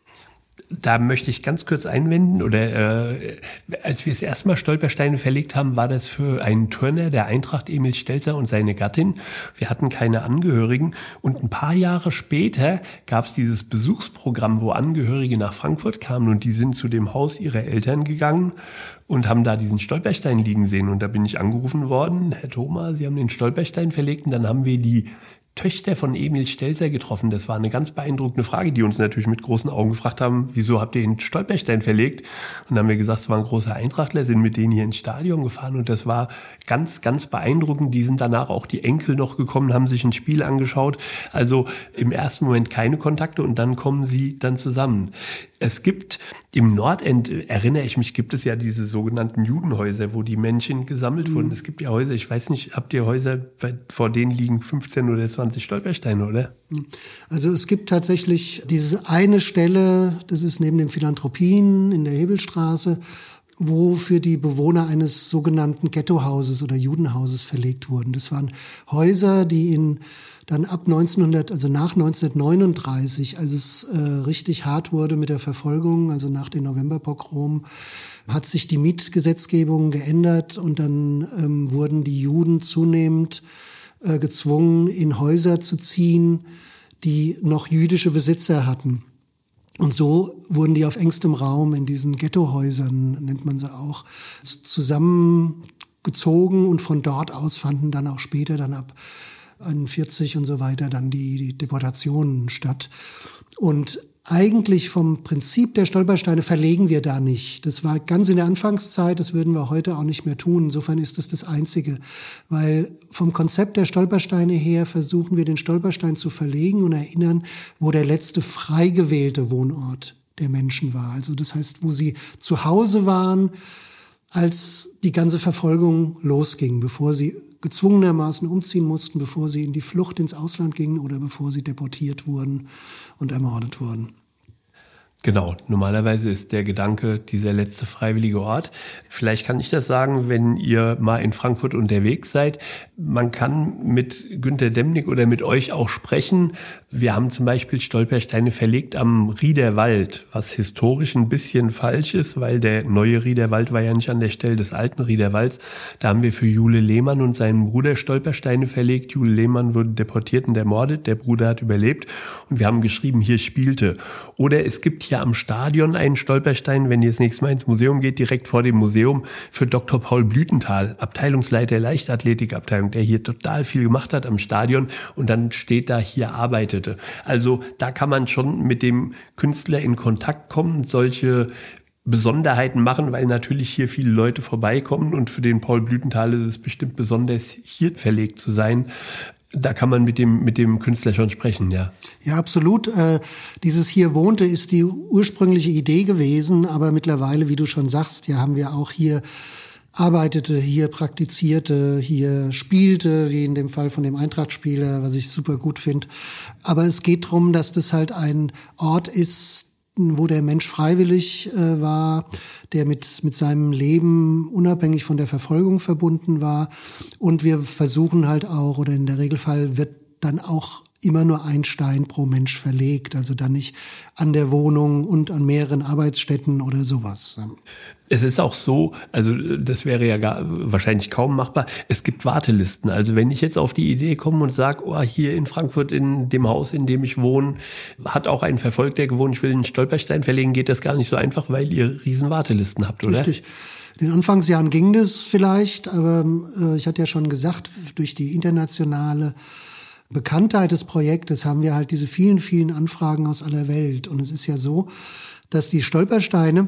Da möchte ich ganz kurz einwenden, oder äh, als wir das erste Mal Stolpersteine verlegt haben, war das für einen Turner der Eintracht, Emil Stelzer, und seine Gattin. Wir hatten keine Angehörigen, und ein paar Jahre später gab es dieses Besuchsprogramm, wo Angehörige nach Frankfurt kamen, und die sind zu dem Haus ihrer Eltern gegangen und haben da diesen Stolperstein liegen sehen. Und da bin ich angerufen worden: Herr Thoma, Sie haben den Stolperstein verlegt. Und dann haben wir die Töchter von Emil Stelzer getroffen. Das war eine ganz beeindruckende Frage, die uns natürlich mit großen Augen gefragt haben: Wieso habt ihr den Stolperstein verlegt? Und dann haben wir gesagt, es waren große Eintrachtler, sind mit denen hier ins Stadion gefahren, und das war ganz, ganz beeindruckend. Die sind danach auch die Enkel noch gekommen, haben sich ein Spiel angeschaut. Also im ersten Moment keine Kontakte, und dann kommen sie dann zusammen. Es gibt im Nordend, erinnere ich mich, gibt es ja diese sogenannten Judenhäuser, wo die Männchen gesammelt wurden. Es gibt ja Häuser, ich weiß nicht, habt ihr Häuser, vor denen liegen fünfzehn oder zwanzig Stolpersteine, oder? Also es gibt tatsächlich diese eine Stelle, das ist neben den Philanthropien in der Hebelstraße, wo für die Bewohner eines sogenannten Ghettohauses oder Judenhauses verlegt wurden. Das waren Häuser, die in dann ab neunzehnhundert, also nach neunzehnhundertneununddreißig, als es äh, richtig hart wurde mit der Verfolgung, also nach den Novemberpogromen, hat sich die Mietgesetzgebung geändert, und dann ähm, wurden die Juden zunehmend äh, gezwungen, in Häuser zu ziehen, die noch jüdische Besitzer hatten. Und so wurden die auf engstem Raum in diesen Ghettohäusern, nennt man sie auch, zusammengezogen, und von dort aus fanden dann auch später, dann ab einundvierzig und so weiter, dann die, die Deportationen statt. Und eigentlich vom Prinzip der Stolpersteine verlegen wir da nicht. Das war ganz in der Anfangszeit, das würden wir heute auch nicht mehr tun. Insofern ist das das Einzige, weil vom Konzept der Stolpersteine her versuchen wir, den Stolperstein zu verlegen und erinnern, wo der letzte frei gewählte Wohnort der Menschen war. Also das heißt, wo sie zu Hause waren, als die ganze Verfolgung losging, bevor sie gezwungenermaßen umziehen mussten, bevor sie in die Flucht ins Ausland gingen oder bevor sie deportiert wurden und ermordet wurden. Genau, normalerweise ist der Gedanke dieser letzte freiwillige Ort. Vielleicht kann ich das sagen, wenn ihr mal in Frankfurt unterwegs seid. Man kann mit Günter Demnig oder mit euch auch sprechen. Wir haben zum Beispiel Stolpersteine verlegt am Riederwald, was historisch ein bisschen falsch ist, weil der neue Riederwald war ja nicht an der Stelle des alten Riederwalds. Da haben wir für Jule Lehmann und seinen Bruder Stolpersteine verlegt. Jule Lehmann wurde deportiert und ermordet, der Bruder hat überlebt und wir haben geschrieben, hier spielte. Oder es gibt hier am Stadion einen Stolperstein, wenn ihr das nächste Mal ins Museum geht, direkt vor dem Museum für Doktor Paul Blütenthal, Abteilungsleiter der Leichtathletikabteilung, der hier total viel gemacht hat am Stadion und dann steht da, hier arbeitete. Also da kann man schon mit dem Künstler in Kontakt kommen und solche Besonderheiten machen, weil natürlich hier viele Leute vorbeikommen und für den Paul Blütenthal ist es bestimmt besonders, hier verlegt zu sein. Da kann man mit dem mit dem Künstler schon sprechen, ja. Ja, absolut. Äh, dieses hier wohnte ist die ursprüngliche Idee gewesen, aber mittlerweile, wie du schon sagst, ja, haben wir auch hier arbeitete, hier praktizierte, hier spielte, wie in dem Fall von dem Eintracht-Spieler, was ich super gut finde. Aber es geht darum, dass das halt ein Ort ist, wo der Mensch freiwillig äh, war, der mit mit seinem Leben unabhängig von der Verfolgung verbunden war. Und wir versuchen halt auch, oder in der Regelfall wird dann auch immer nur ein Stein pro Mensch verlegt, also dann nicht an der Wohnung und an mehreren Arbeitsstätten oder sowas. Es ist auch so, also das wäre ja gar, wahrscheinlich kaum machbar, es gibt Wartelisten. Also wenn ich jetzt auf die Idee komme und sage, oh, hier in Frankfurt in dem Haus, in dem ich wohne, hat auch ein Verfolgter gewohnt, ich will einen Stolperstein verlegen, geht das gar nicht so einfach, weil ihr riesen Wartelisten habt, oder? Richtig. In den Anfangsjahren ging das vielleicht, aber äh, ich hatte ja schon gesagt, durch die internationale Bekanntheit des Projektes haben wir halt diese vielen, vielen Anfragen aus aller Welt. Und es ist ja so, dass die Stolpersteine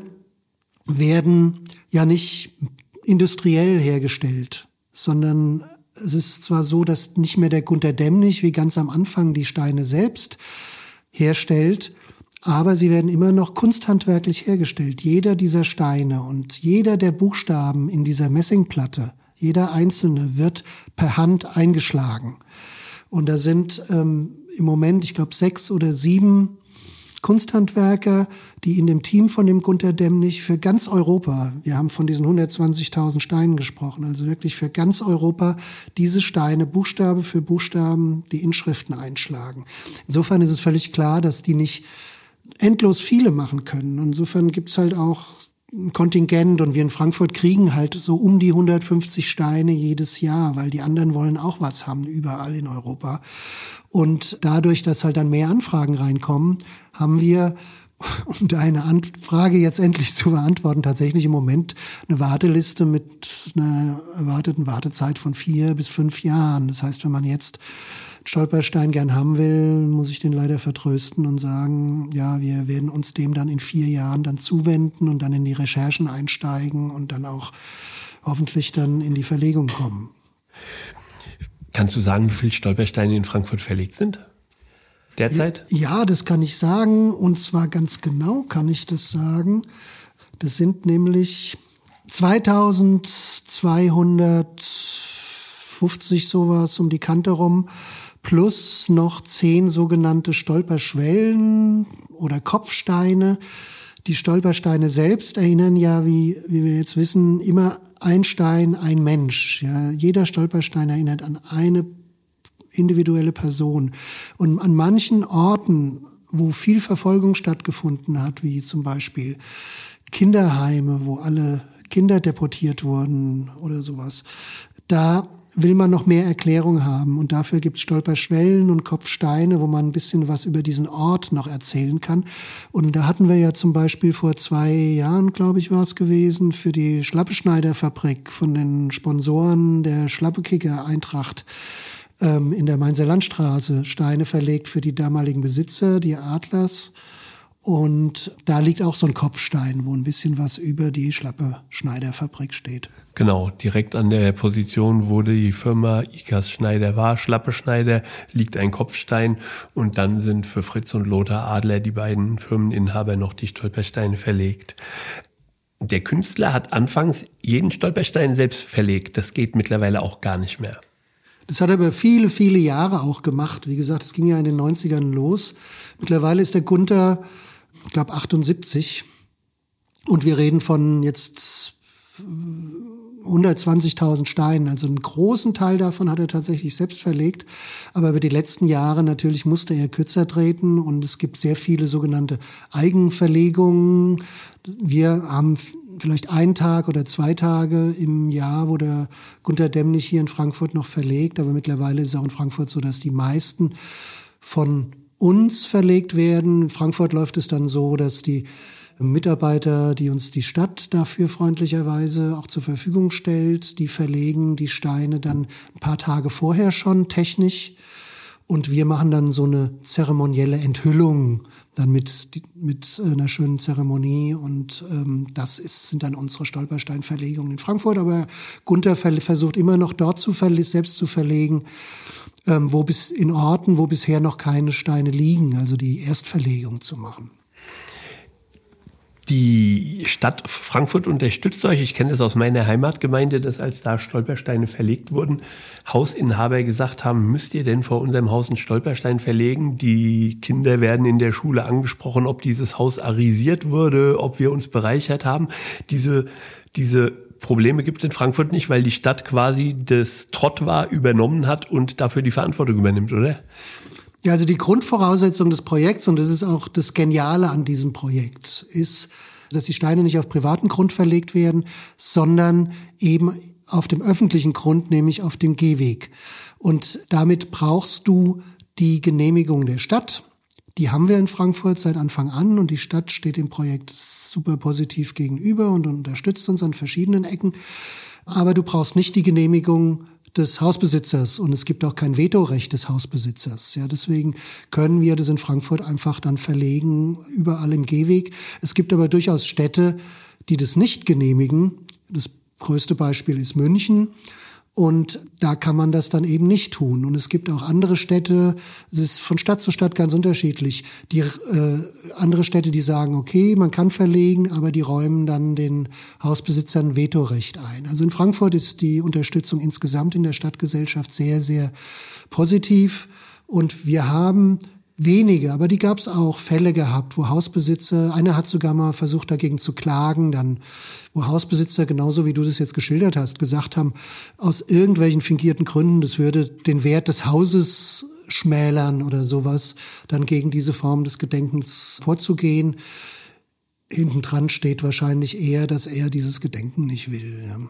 werden ja nicht industriell hergestellt, sondern es ist zwar so, dass nicht mehr der Günter Demnig wie ganz am Anfang die Steine selbst herstellt, aber sie werden immer noch kunsthandwerklich hergestellt. Jeder dieser Steine und jeder der Buchstaben in dieser Messingplatte, jeder einzelne wird per Hand eingeschlagen. Und da sind ähm, im Moment, ich glaube, sechs oder sieben Kunsthandwerker, die in dem Team von dem Günter Demnig für ganz Europa, wir haben von diesen hundertzwanzigtausend Steinen gesprochen, also wirklich für ganz Europa, diese Steine Buchstabe für Buchstaben die Inschriften einschlagen. Insofern ist es völlig klar, dass die nicht endlos viele machen können. Insofern gibt's halt auch ein Kontingent und wir in Frankfurt kriegen halt so um die hundertfünfzig Steine jedes Jahr, weil die anderen wollen auch was haben, überall in Europa. Und dadurch, dass halt dann mehr Anfragen reinkommen, haben wir, um deine Frage jetzt endlich zu beantworten, tatsächlich im Moment eine Warteliste mit einer erwarteten Wartezeit von vier bis fünf Jahren. Das heißt, wenn man jetzt Stolperstein gern haben will, muss ich den leider vertrösten und sagen, ja, wir werden uns dem dann in vier Jahren dann zuwenden und dann in die Recherchen einsteigen und dann auch hoffentlich dann in die Verlegung kommen. Kannst du sagen, wie viele Stolpersteine in Frankfurt verlegt sind? Derzeit? Ja, das kann ich sagen, und zwar ganz genau kann ich das sagen. Das sind nämlich zweitausendzweihundertfünfzig sowas um die Kante rum, plus noch zehn sogenannte Stolperschwellen oder Kopfsteine. Die Stolpersteine selbst erinnern ja, wie, wie wir jetzt wissen, immer ein Stein, ein Mensch. Ja, jeder Stolperstein erinnert an eine individuelle Person. Und an manchen Orten, wo viel Verfolgung stattgefunden hat, wie zum Beispiel Kinderheime, wo alle Kinder deportiert wurden oder sowas, da will man noch mehr Erklärung haben. Und dafür gibt's Stolperschwellen und Kopfsteine, wo man ein bisschen was über diesen Ort noch erzählen kann. Und da hatten wir ja zum Beispiel vor zwei Jahren, glaube ich, war es gewesen, für die Schlappeschneider-Fabrik von den Sponsoren der Schlappekicker Eintracht ähm, in der Mainzer Landstraße Steine verlegt für die damaligen Besitzer, die Adlers. Und da liegt auch so ein Kopfstein, wo ein bisschen was über die Schlappeschneider-Fabrik steht. Genau, direkt an der Position, wo die Firma Ikas Schneider war, Schlappeschneider, liegt ein Kopfstein und dann sind für Fritz und Lothar Adler, die beiden Firmeninhaber, noch die Stolpersteine verlegt. Der Künstler hat anfangs jeden Stolperstein selbst verlegt. Das geht mittlerweile auch gar nicht mehr. Das hat er über viele, viele Jahre auch gemacht. Wie gesagt, es ging ja in den neunzigern los. Mittlerweile ist der Günter ich glaube, achtundsiebzig. Und wir reden von jetzt hundertzwanzigtausend Steinen. Also einen großen Teil davon hat er tatsächlich selbst verlegt. Aber über die letzten Jahre natürlich musste er kürzer treten. Und es gibt sehr viele sogenannte Eigenverlegungen. Wir haben vielleicht einen Tag oder zwei Tage im Jahr, wo der Gunter Demnig hier in Frankfurt noch verlegt. Aber mittlerweile ist es auch in Frankfurt so, dass die meisten von uns verlegt werden. In Frankfurt läuft es dann so, dass die Mitarbeiter, die uns die Stadt dafür freundlicherweise auch zur Verfügung stellt, die verlegen die Steine dann ein paar Tage vorher schon technisch. Und wir machen dann so eine zeremonielle Enthüllung dann mit, mit einer schönen Zeremonie. Und ähm, das ist, sind dann unsere Stolpersteinverlegungen in Frankfurt. Aber Gunter versucht immer noch dort zu verle- selbst zu verlegen, ähm, wo bis in Orten, wo bisher noch keine Steine liegen, also die Erstverlegung zu machen. Die Stadt Frankfurt unterstützt euch. Ich kenne das aus meiner Heimatgemeinde, dass als da Stolpersteine verlegt wurden, Hausinhaber gesagt haben, müsst ihr denn vor unserem Haus einen Stolperstein verlegen? Die Kinder werden in der Schule angesprochen, ob dieses Haus arisiert wurde, ob wir uns bereichert haben. Diese, diese Probleme gibt es in Frankfurt nicht, weil die Stadt quasi das Trottoir übernommen hat und dafür die Verantwortung übernimmt, oder? Ja, also die Grundvoraussetzung des Projekts, und das ist auch das Geniale an diesem Projekt, ist, dass die Steine nicht auf privaten Grund verlegt werden, sondern eben auf dem öffentlichen Grund, nämlich auf dem Gehweg. Und damit brauchst du die Genehmigung der Stadt. Die haben wir in Frankfurt seit Anfang an, und die Stadt steht dem Projekt super positiv gegenüber und unterstützt uns an verschiedenen Ecken. Aber du brauchst nicht die Genehmigung des Hausbesitzers, und es gibt auch kein Vetorecht des Hausbesitzers. Ja, deswegen können wir das in Frankfurt einfach dann verlegen, überall im Gehweg. Es gibt aber durchaus Städte, die das nicht genehmigen. Das größte Beispiel ist München. Und da kann man das dann eben nicht tun. Und es gibt auch andere Städte, es ist von Stadt zu Stadt ganz unterschiedlich. Die äh, andere Städte, die sagen, okay, man kann verlegen, aber die räumen dann den Hausbesitzern Vetorecht ein. Also in Frankfurt ist die Unterstützung insgesamt in der Stadtgesellschaft sehr, sehr positiv. Und wir haben wenige, aber die gab es auch, Fälle gehabt, wo Hausbesitzer, einer hat sogar mal versucht, dagegen zu klagen, dann, wo Hausbesitzer, genauso wie du das jetzt geschildert hast, gesagt haben, aus irgendwelchen fingierten Gründen, das würde den Wert des Hauses schmälern oder sowas, dann gegen diese Form des Gedenkens vorzugehen. Hinten dran steht wahrscheinlich eher, dass er dieses Gedenken nicht will. Ja.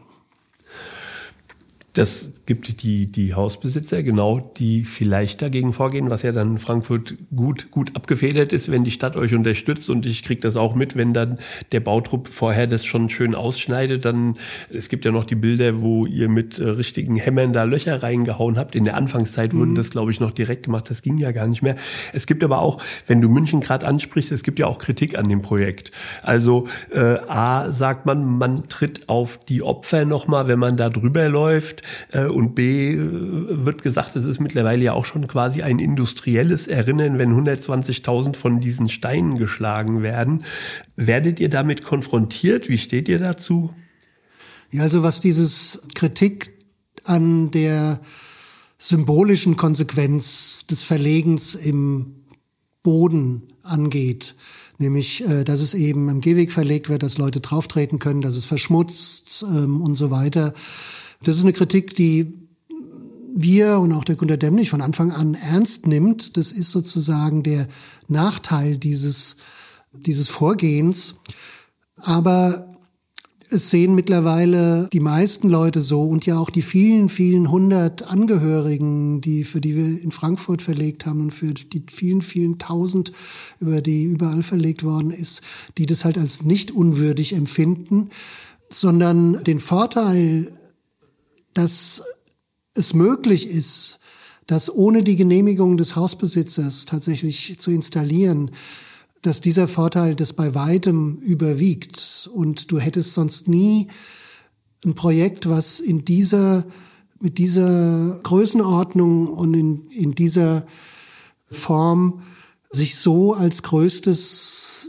Das gibt die, die Hausbesitzer, genau, die vielleicht dagegen vorgehen, was ja dann in Frankfurt gut, gut abgefedert ist, wenn die Stadt euch unterstützt. Und ich kriege das auch mit, wenn dann der Bautrupp vorher das schon schön ausschneidet. Dann, es gibt ja noch die Bilder, wo ihr mit äh, richtigen Hämmern da Löcher reingehauen habt. In der Anfangszeit mhm. wurden das, glaube ich, noch direkt gemacht. Das ging ja gar nicht mehr. Es gibt aber auch, wenn du München gerade ansprichst, es gibt ja auch Kritik an dem Projekt. Also äh, A, sagt man, man tritt auf die Opfer nochmal, wenn man da drüber läuft. Und B, wird gesagt, es ist mittlerweile ja auch schon quasi ein industrielles Erinnern, wenn hundertzwanzigtausend von diesen Steinen geschlagen werden. Werdet ihr damit konfrontiert? Wie steht ihr dazu? Ja, also was dieses Kritik an der symbolischen Konsequenz des Verlegens im Boden angeht, nämlich, dass es eben im Gehweg verlegt wird, dass Leute drauftreten können, dass es verschmutzt und so weiter. Das ist eine Kritik, die wir und auch der Gunter Demnig von Anfang an ernst nimmt. Das ist sozusagen der Nachteil dieses, dieses Vorgehens. Aber es sehen mittlerweile die meisten Leute so, und ja auch die vielen, vielen hundert Angehörigen, die, für die wir in Frankfurt verlegt haben und für die vielen, vielen tausend, über die überall verlegt worden ist, die das halt als nicht unwürdig empfinden, sondern den Vorteil, dass es möglich ist, das ohne die Genehmigung des Hausbesitzers tatsächlich zu installieren, dass dieser Vorteil das bei weitem überwiegt. Und du hättest sonst nie ein Projekt, was in dieser, mit dieser Größenordnung und in, in dieser Form sich so als größtes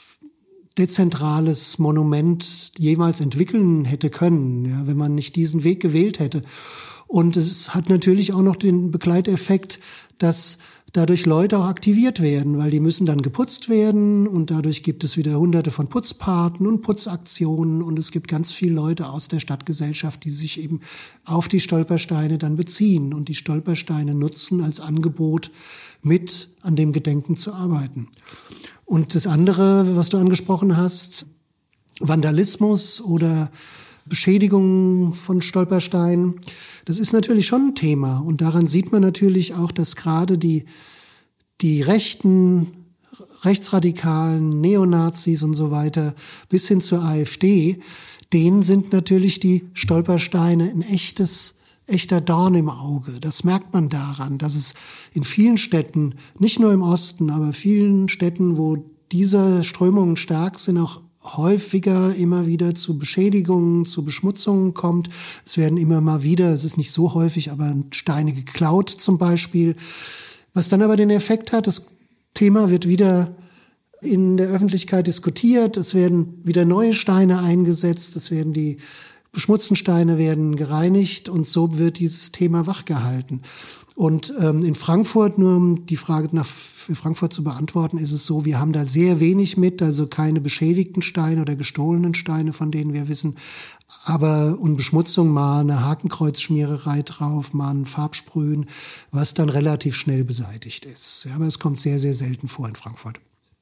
dezentrales Monument jemals entwickeln hätte können, ja, wenn man nicht diesen Weg gewählt hätte. Und es hat natürlich auch noch den Begleiteffekt, dass dadurch Leute auch aktiviert werden, weil die müssen dann geputzt werden und dadurch gibt es wieder hunderte von Putzpaten und Putzaktionen und es gibt ganz viele Leute aus der Stadtgesellschaft, die sich eben auf die Stolpersteine dann beziehen und die Stolpersteine nutzen als Angebot, mit an dem Gedenken zu arbeiten. Und das andere, was du angesprochen hast, Vandalismus oder Beschädigung von Stolpersteinen, das ist natürlich schon ein Thema. Und daran sieht man natürlich auch, dass gerade die, die rechten, rechtsradikalen, Neonazis und so weiter bis hin zur AfD, denen sind natürlich die Stolpersteine ein echtes, echter Dorn im Auge. Das merkt man daran, dass es in vielen Städten, nicht nur im Osten, aber vielen Städten, wo diese Strömungen stark sind, auch häufiger immer wieder zu Beschädigungen, zu Beschmutzungen kommt. Es werden immer mal wieder, es ist nicht so häufig, aber Steine geklaut zum Beispiel. Was dann aber den Effekt hat, das Thema wird wieder in der Öffentlichkeit diskutiert, es werden wieder neue Steine eingesetzt, es werden die beschmutzten Steine werden gereinigt und so wird dieses Thema wachgehalten. Und ähm, in Frankfurt, nur um die Frage nach für Frankfurt zu beantworten, ist es so, wir haben da sehr wenig mit, also keine beschädigten Steine oder gestohlenen Steine, von denen wir wissen. Aber und Beschmutzung, mal eine Hakenkreuzschmiererei drauf, mal ein Farbsprühen, was dann relativ schnell beseitigt ist. Ja, aber es kommt sehr, sehr selten vor in Frankfurt.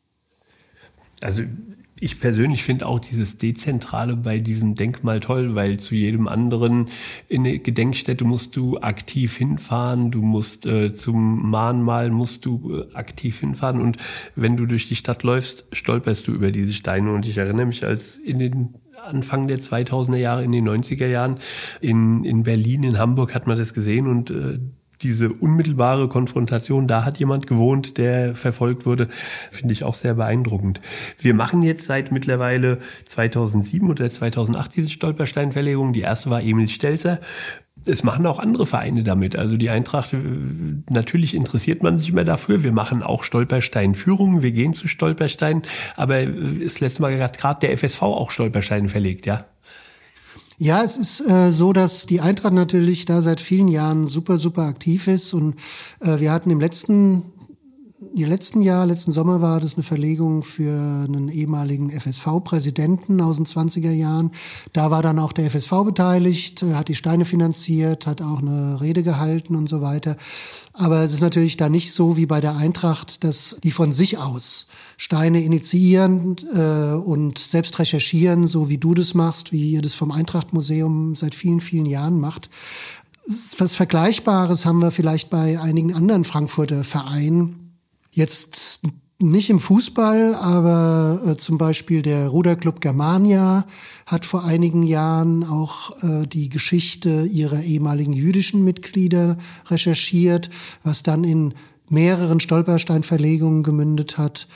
Also ich persönlich finde auch dieses Dezentrale bei diesem Denkmal toll, weil zu jedem anderen in eine Gedenkstätte musst du aktiv hinfahren, du musst äh, zum Mahnmal musst du äh, aktiv hinfahren und wenn du durch die Stadt läufst, stolperst du über diese Steine und ich erinnere mich, als in den Anfang der zweitausender Jahre, in den neunziger Jahren in in Berlin, in Hamburg hat man das gesehen und äh, diese unmittelbare Konfrontation, da hat jemand gewohnt, der verfolgt wurde, finde ich auch sehr beeindruckend. Wir machen jetzt seit mittlerweile zweitausendsieben oder zweitausendacht diese Stolpersteinverlegung. Die erste war Emil Stelzer. Es machen auch andere Vereine damit. Also die Eintracht, natürlich interessiert man sich immer dafür. Wir machen auch Stolpersteinführungen, wir gehen zu Stolpersteinen. Aber das letzte Mal hat gerade der F S V auch Stolpersteine verlegt, ja? Ja, es ist äh, so, dass die Eintracht natürlich da seit vielen Jahren super, super aktiv ist. Und äh, wir hatten im letzten, im letzten Jahr, letzten Sommer war das eine Verlegung für einen ehemaligen F S V-Präsidenten aus den zwanziger Jahren. Da war dann auch der F S V beteiligt, hat die Steine finanziert, hat auch eine Rede gehalten und so weiter. Aber es ist natürlich da nicht so wie bei der Eintracht, dass die von sich aus Steine initiieren äh, und selbst recherchieren, so wie du das machst, wie ihr das vom Eintracht-Museum seit vielen, vielen Jahren macht. Was Vergleichbares haben wir vielleicht bei einigen anderen Frankfurter Vereinen. Jetzt nicht im Fußball, aber äh, zum Beispiel der Ruderclub Germania hat vor einigen Jahren auch äh, die Geschichte ihrer ehemaligen jüdischen Mitglieder recherchiert, was dann in mehreren Stolpersteinverlegungen gemündet hat.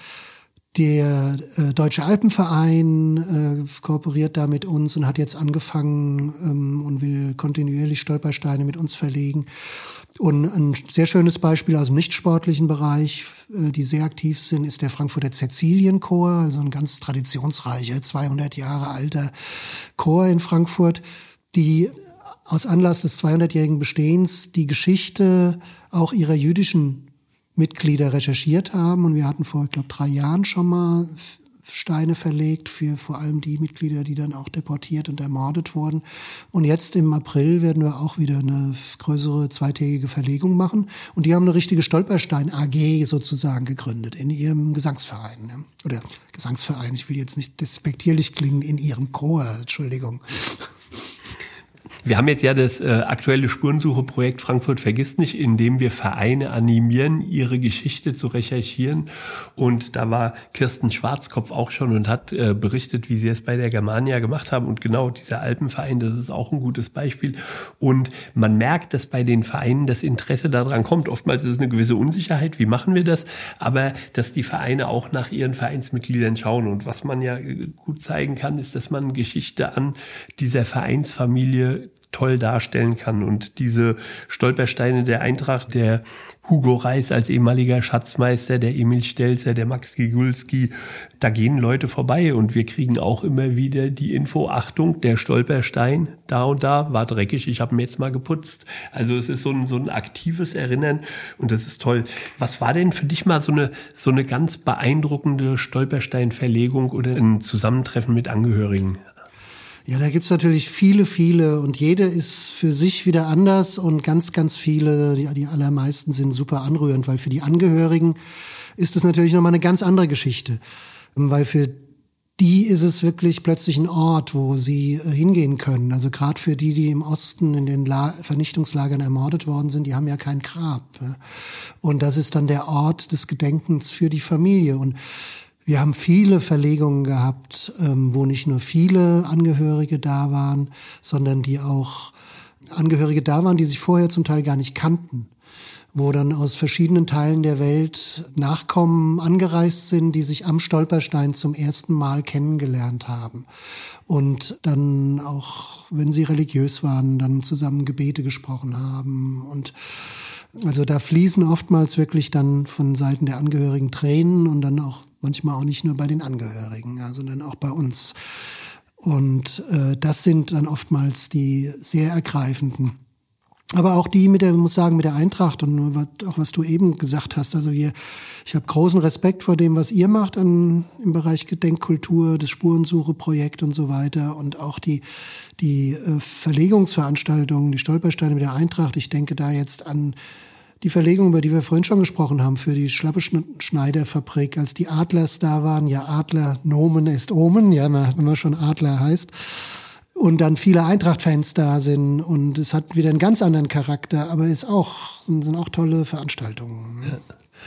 Der äh, Deutsche Alpenverein äh, kooperiert da mit uns und hat jetzt angefangen ähm, und will kontinuierlich Stolpersteine mit uns verlegen. Und ein sehr schönes Beispiel aus dem nichtsportlichen Bereich, äh, die sehr aktiv sind, ist der Frankfurter Cäcilienchor, also ein ganz traditionsreicher, zweihundert Jahre alter Chor in Frankfurt, die aus Anlass des zweihundertjährigen Bestehens die Geschichte auch ihrer jüdischen Mitglieder recherchiert haben. Und wir hatten vor, ich glaube, drei Jahren schon mal Steine verlegt für vor allem die Mitglieder, die dann auch deportiert und ermordet wurden. Und jetzt im April werden wir auch wieder eine größere zweitägige Verlegung machen. Und die haben eine richtige Stolperstein-A G sozusagen gegründet in ihrem Gesangsverein. Ne? Oder Gesangsverein, ich will jetzt nicht despektierlich klingen, in ihrem Chor, Entschuldigung. Wir haben jetzt ja das äh, aktuelle Spurensuche-Projekt Frankfurt vergisst nicht, in dem wir Vereine animieren, ihre Geschichte zu recherchieren. Und da war Kirsten Schwarzkopf auch schon und hat äh, berichtet, wie sie es bei der Germania gemacht haben. Und genau dieser Alpenverein, das ist auch ein gutes Beispiel. Und man merkt, dass bei den Vereinen das Interesse daran kommt. Oftmals ist es eine gewisse Unsicherheit, wie machen wir das? Aber dass die Vereine auch nach ihren Vereinsmitgliedern schauen. Und was man ja gut zeigen kann, ist, dass man Geschichte an dieser Vereinsfamilie toll darstellen kann. Und diese Stolpersteine der Eintracht, der Hugo Reis als ehemaliger Schatzmeister, der Emil Stelzer, der Max Gigulski, da gehen Leute vorbei und wir kriegen auch immer wieder die Info, Achtung, der Stolperstein da und da war dreckig, ich habe ihn jetzt mal geputzt. Also es ist so ein, so ein aktives Erinnern und das ist toll. Was war denn für dich mal so eine, so eine ganz beeindruckende Stolpersteinverlegung oder ein Zusammentreffen mit Angehörigen? Ja, da gibt's natürlich viele, viele und jede ist für sich wieder anders und ganz, ganz viele, die, die allermeisten sind super anrührend, weil für die Angehörigen ist es natürlich nochmal eine ganz andere Geschichte, weil für die ist es wirklich plötzlich ein Ort, wo sie äh, hingehen können. Also gerade für die, die im Osten in den La- Vernichtungslagern ermordet worden sind, die haben ja kein Grab. Ja. Und das ist dann der Ort des Gedenkens für die Familie. Und wir haben viele Verlegungen gehabt, ähm, wo nicht nur viele Angehörige da waren, sondern die auch Angehörige da waren, die sich vorher zum Teil gar nicht kannten. Wo dann aus verschiedenen Teilen der Welt Nachkommen angereist sind, die sich am Stolperstein zum ersten Mal kennengelernt haben. Und dann auch, wenn sie religiös waren, dann zusammen Gebete gesprochen haben. Und also da fließen oftmals wirklich dann von Seiten der Angehörigen Tränen und dann auch manchmal auch nicht nur bei den Angehörigen, ja, sondern auch bei uns. Und äh, das sind dann oftmals die sehr ergreifenden. Aber auch die mit der, muss sagen, mit der Eintracht und nur was, auch was du eben gesagt hast. Also wir, ich habe großen Respekt vor dem, was ihr macht an, im Bereich Gedenkkultur, das Spurensuche-Projekt und so weiter und auch die die äh, Verlegungsveranstaltungen, die Stolpersteine mit der Eintracht. Ich denke da jetzt an die Verlegung, über die wir vorhin schon gesprochen haben, für die Schlappeschneiderfabrik, als die Adlers da waren. Ja, Adler, Nomen ist Omen, ja, wenn man schon Adler heißt. Und dann viele Eintracht-Fans da sind und es hat wieder einen ganz anderen Charakter, aber ist auch, sind, sind auch tolle Veranstaltungen. Ja.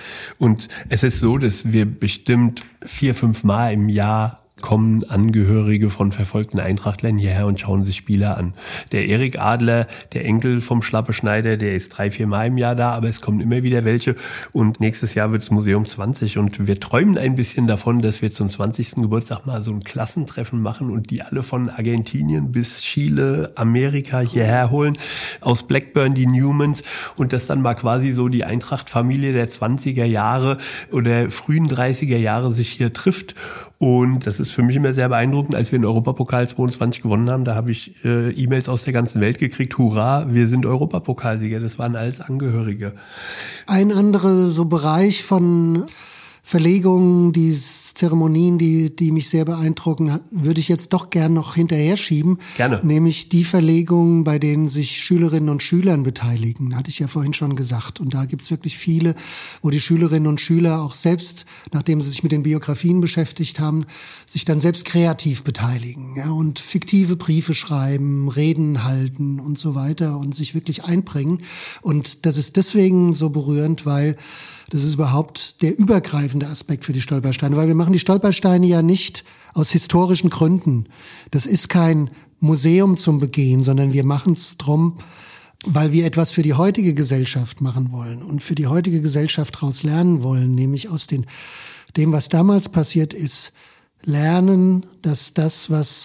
Und es ist so, dass wir bestimmt vier, fünf Mal im Jahr kommen Angehörige von verfolgten Eintrachtlern hierher und schauen sich Spiele an. Der Erik Adler, der Enkel vom Schlappeschneider, der ist drei, vier Mal im Jahr da, aber es kommen immer wieder welche und nächstes Jahr wird es Museum zwanzig und wir träumen ein bisschen davon, dass wir zum zwanzigsten Geburtstag mal so ein Klassentreffen machen und die alle von Argentinien bis Chile, Amerika hierher holen, aus Blackburn die Newmans und das dann mal quasi so die Eintracht-Familie der zwanziger Jahre oder frühen dreißiger Jahre sich hier trifft. Und das ist für mich immer sehr beeindruckend, als wir den Europapokal zweiundzwanzig gewonnen haben, da habe ich äh, E-Mails aus der ganzen Welt gekriegt, hurra, wir sind Europapokalsieger, das waren alles Angehörige. Ein anderer so Bereich von Verlegungen, die Zeremonien, die die mich sehr beeindrucken, würde ich jetzt doch gern noch hinterher schieben. Gerne. Nämlich die Verlegungen, bei denen sich Schülerinnen und Schüler beteiligen. Hatte ich ja vorhin schon gesagt. Und da gibt's wirklich viele, wo die Schülerinnen und Schüler auch selbst, nachdem sie sich mit den Biografien beschäftigt haben, sich dann selbst kreativ beteiligen, ja, und fiktive Briefe schreiben, Reden halten und so weiter und sich wirklich einbringen. Und das ist deswegen so berührend, weil das ist überhaupt der übergreifende Aspekt für die Stolpersteine, weil wir machen die Stolpersteine ja nicht aus historischen Gründen. Das ist kein Museum zum Begehen, sondern wir machen es drum, weil wir etwas für die heutige Gesellschaft machen wollen und für die heutige Gesellschaft daraus lernen wollen, nämlich aus den, dem, was damals passiert ist, lernen, dass das, was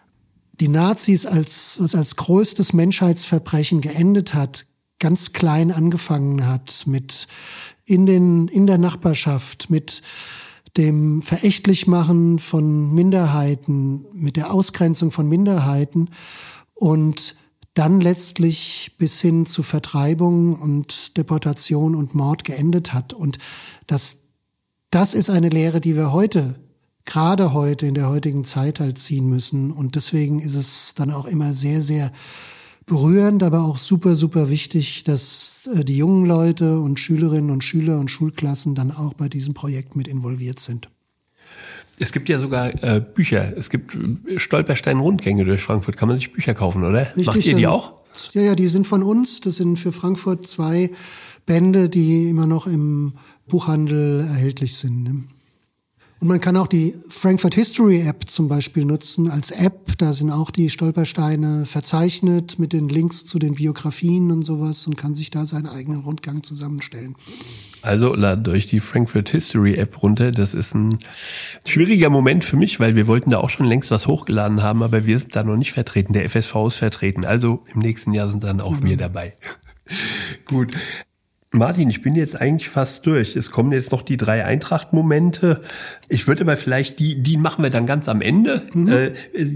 die Nazis als, was als größtes Menschheitsverbrechen geendet hat, ganz klein angefangen hat mit in den, in der Nachbarschaft, mit dem Verächtlichmachen von Minderheiten, mit der Ausgrenzung von Minderheiten und dann letztlich bis hin zu Vertreibung und Deportation und Mord geendet hat. Und das, das ist eine Lehre, die wir heute, gerade heute in der heutigen Zeit halt ziehen müssen. Und deswegen ist es dann auch immer sehr, sehr berührend, aber auch super, super wichtig, dass äh, die jungen Leute und Schülerinnen und Schüler und Schulklassen dann auch bei diesem Projekt mit involviert sind. Es gibt ja sogar äh, Bücher. Es gibt Stolperstein-Rundgänge durch Frankfurt. Kann man sich Bücher kaufen, oder? Richtig, Macht ihr die auch? Ja, ja, die sind von uns. Das sind für Frankfurt zwei Bände, die immer noch im Buchhandel erhältlich sind. Ne? Und man kann auch die Frankfurt History App zum Beispiel nutzen als App. Da sind auch die Stolpersteine verzeichnet mit den Links zu den Biografien und sowas und kann sich da seinen eigenen Rundgang zusammenstellen. Also ladet euch die Frankfurt History App runter. Das ist ein schwieriger Moment für mich, weil wir wollten da auch schon längst was hochgeladen haben, aber wir sind da noch nicht vertreten. Der F S V ist vertreten. Also im nächsten Jahr sind dann auch mhm. wir dabei. Gut. Martin, ich bin jetzt eigentlich fast durch. Es kommen jetzt noch die drei Eintracht-Momente. Ich würde aber vielleicht, die die machen wir dann ganz am Ende. Mhm. Äh,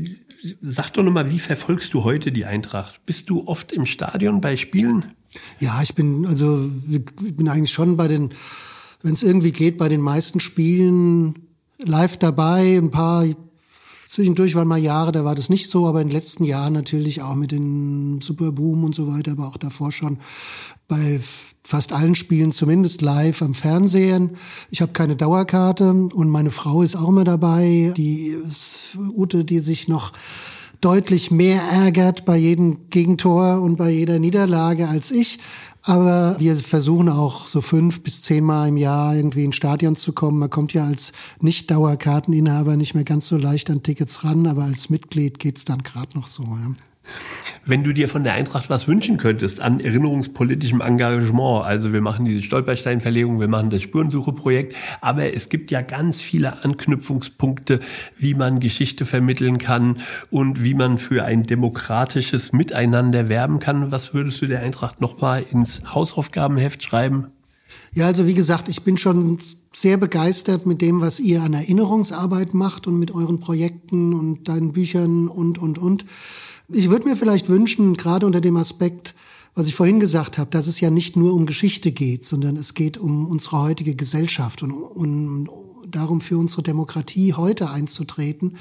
sag doch nochmal, wie verfolgst du heute die Eintracht? Bist du oft im Stadion bei Spielen? Ja, ich bin also ich bin eigentlich schon bei den, wenn es irgendwie geht, bei den meisten Spielen live dabei. Ein paar zwischendurch waren mal Jahre, da war das nicht so, aber in den letzten Jahren natürlich auch mit den Superboom und so weiter, aber auch davor schon bei fast allen Spielen zumindest live am Fernsehen. Ich habe keine Dauerkarte und meine Frau ist auch immer dabei. Die ist Ute, die sich noch deutlich mehr ärgert bei jedem Gegentor und bei jeder Niederlage als ich. Aber wir versuchen auch so fünf bis zehnmal im Jahr irgendwie ins Stadion zu kommen. Man kommt ja als Nicht-Dauerkarteninhaber nicht mehr ganz so leicht an Tickets ran, aber als Mitglied geht's dann gerade noch so. Ja. Wenn du dir von der Eintracht was wünschen könntest an erinnerungspolitischem Engagement, also wir machen diese Stolpersteinverlegung, wir machen das Spurensuche-Projekt, aber es gibt ja ganz viele Anknüpfungspunkte, wie man Geschichte vermitteln kann und wie man für ein demokratisches Miteinander werben kann. Was würdest du der Eintracht nochmal ins Hausaufgabenheft schreiben? Ja, also wie gesagt, ich bin schon sehr begeistert mit dem, was ihr an Erinnerungsarbeit macht und mit euren Projekten und deinen Büchern und, und, und. Ich würde mir vielleicht wünschen, gerade unter dem Aspekt, was ich vorhin gesagt habe, dass es ja nicht nur um Geschichte geht, sondern es geht um unsere heutige Gesellschaft und, und darum, für unsere Demokratie heute einzutreten.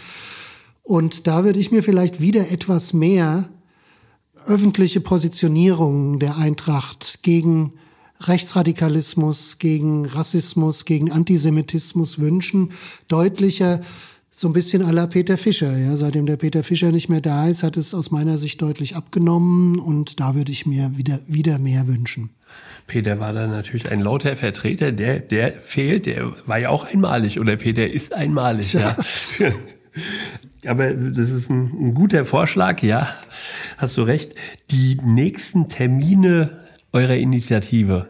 Und da würde ich mir vielleicht wieder etwas mehr öffentliche Positionierung der Eintracht gegen Rechtsradikalismus, gegen Rassismus, gegen Antisemitismus wünschen, deutlicher. So ein bisschen à la Peter Fischer. Ja, seitdem der Peter Fischer nicht mehr da ist, hat es aus meiner Sicht deutlich abgenommen und da würde ich mir wieder wieder mehr wünschen. Peter war da natürlich ein lauter Vertreter, der der fehlt, der war ja auch einmalig oder Peter ist einmalig, ja. ja. Aber das ist ein, ein guter Vorschlag, ja, hast du recht. Die nächsten Termine eurer Initiative?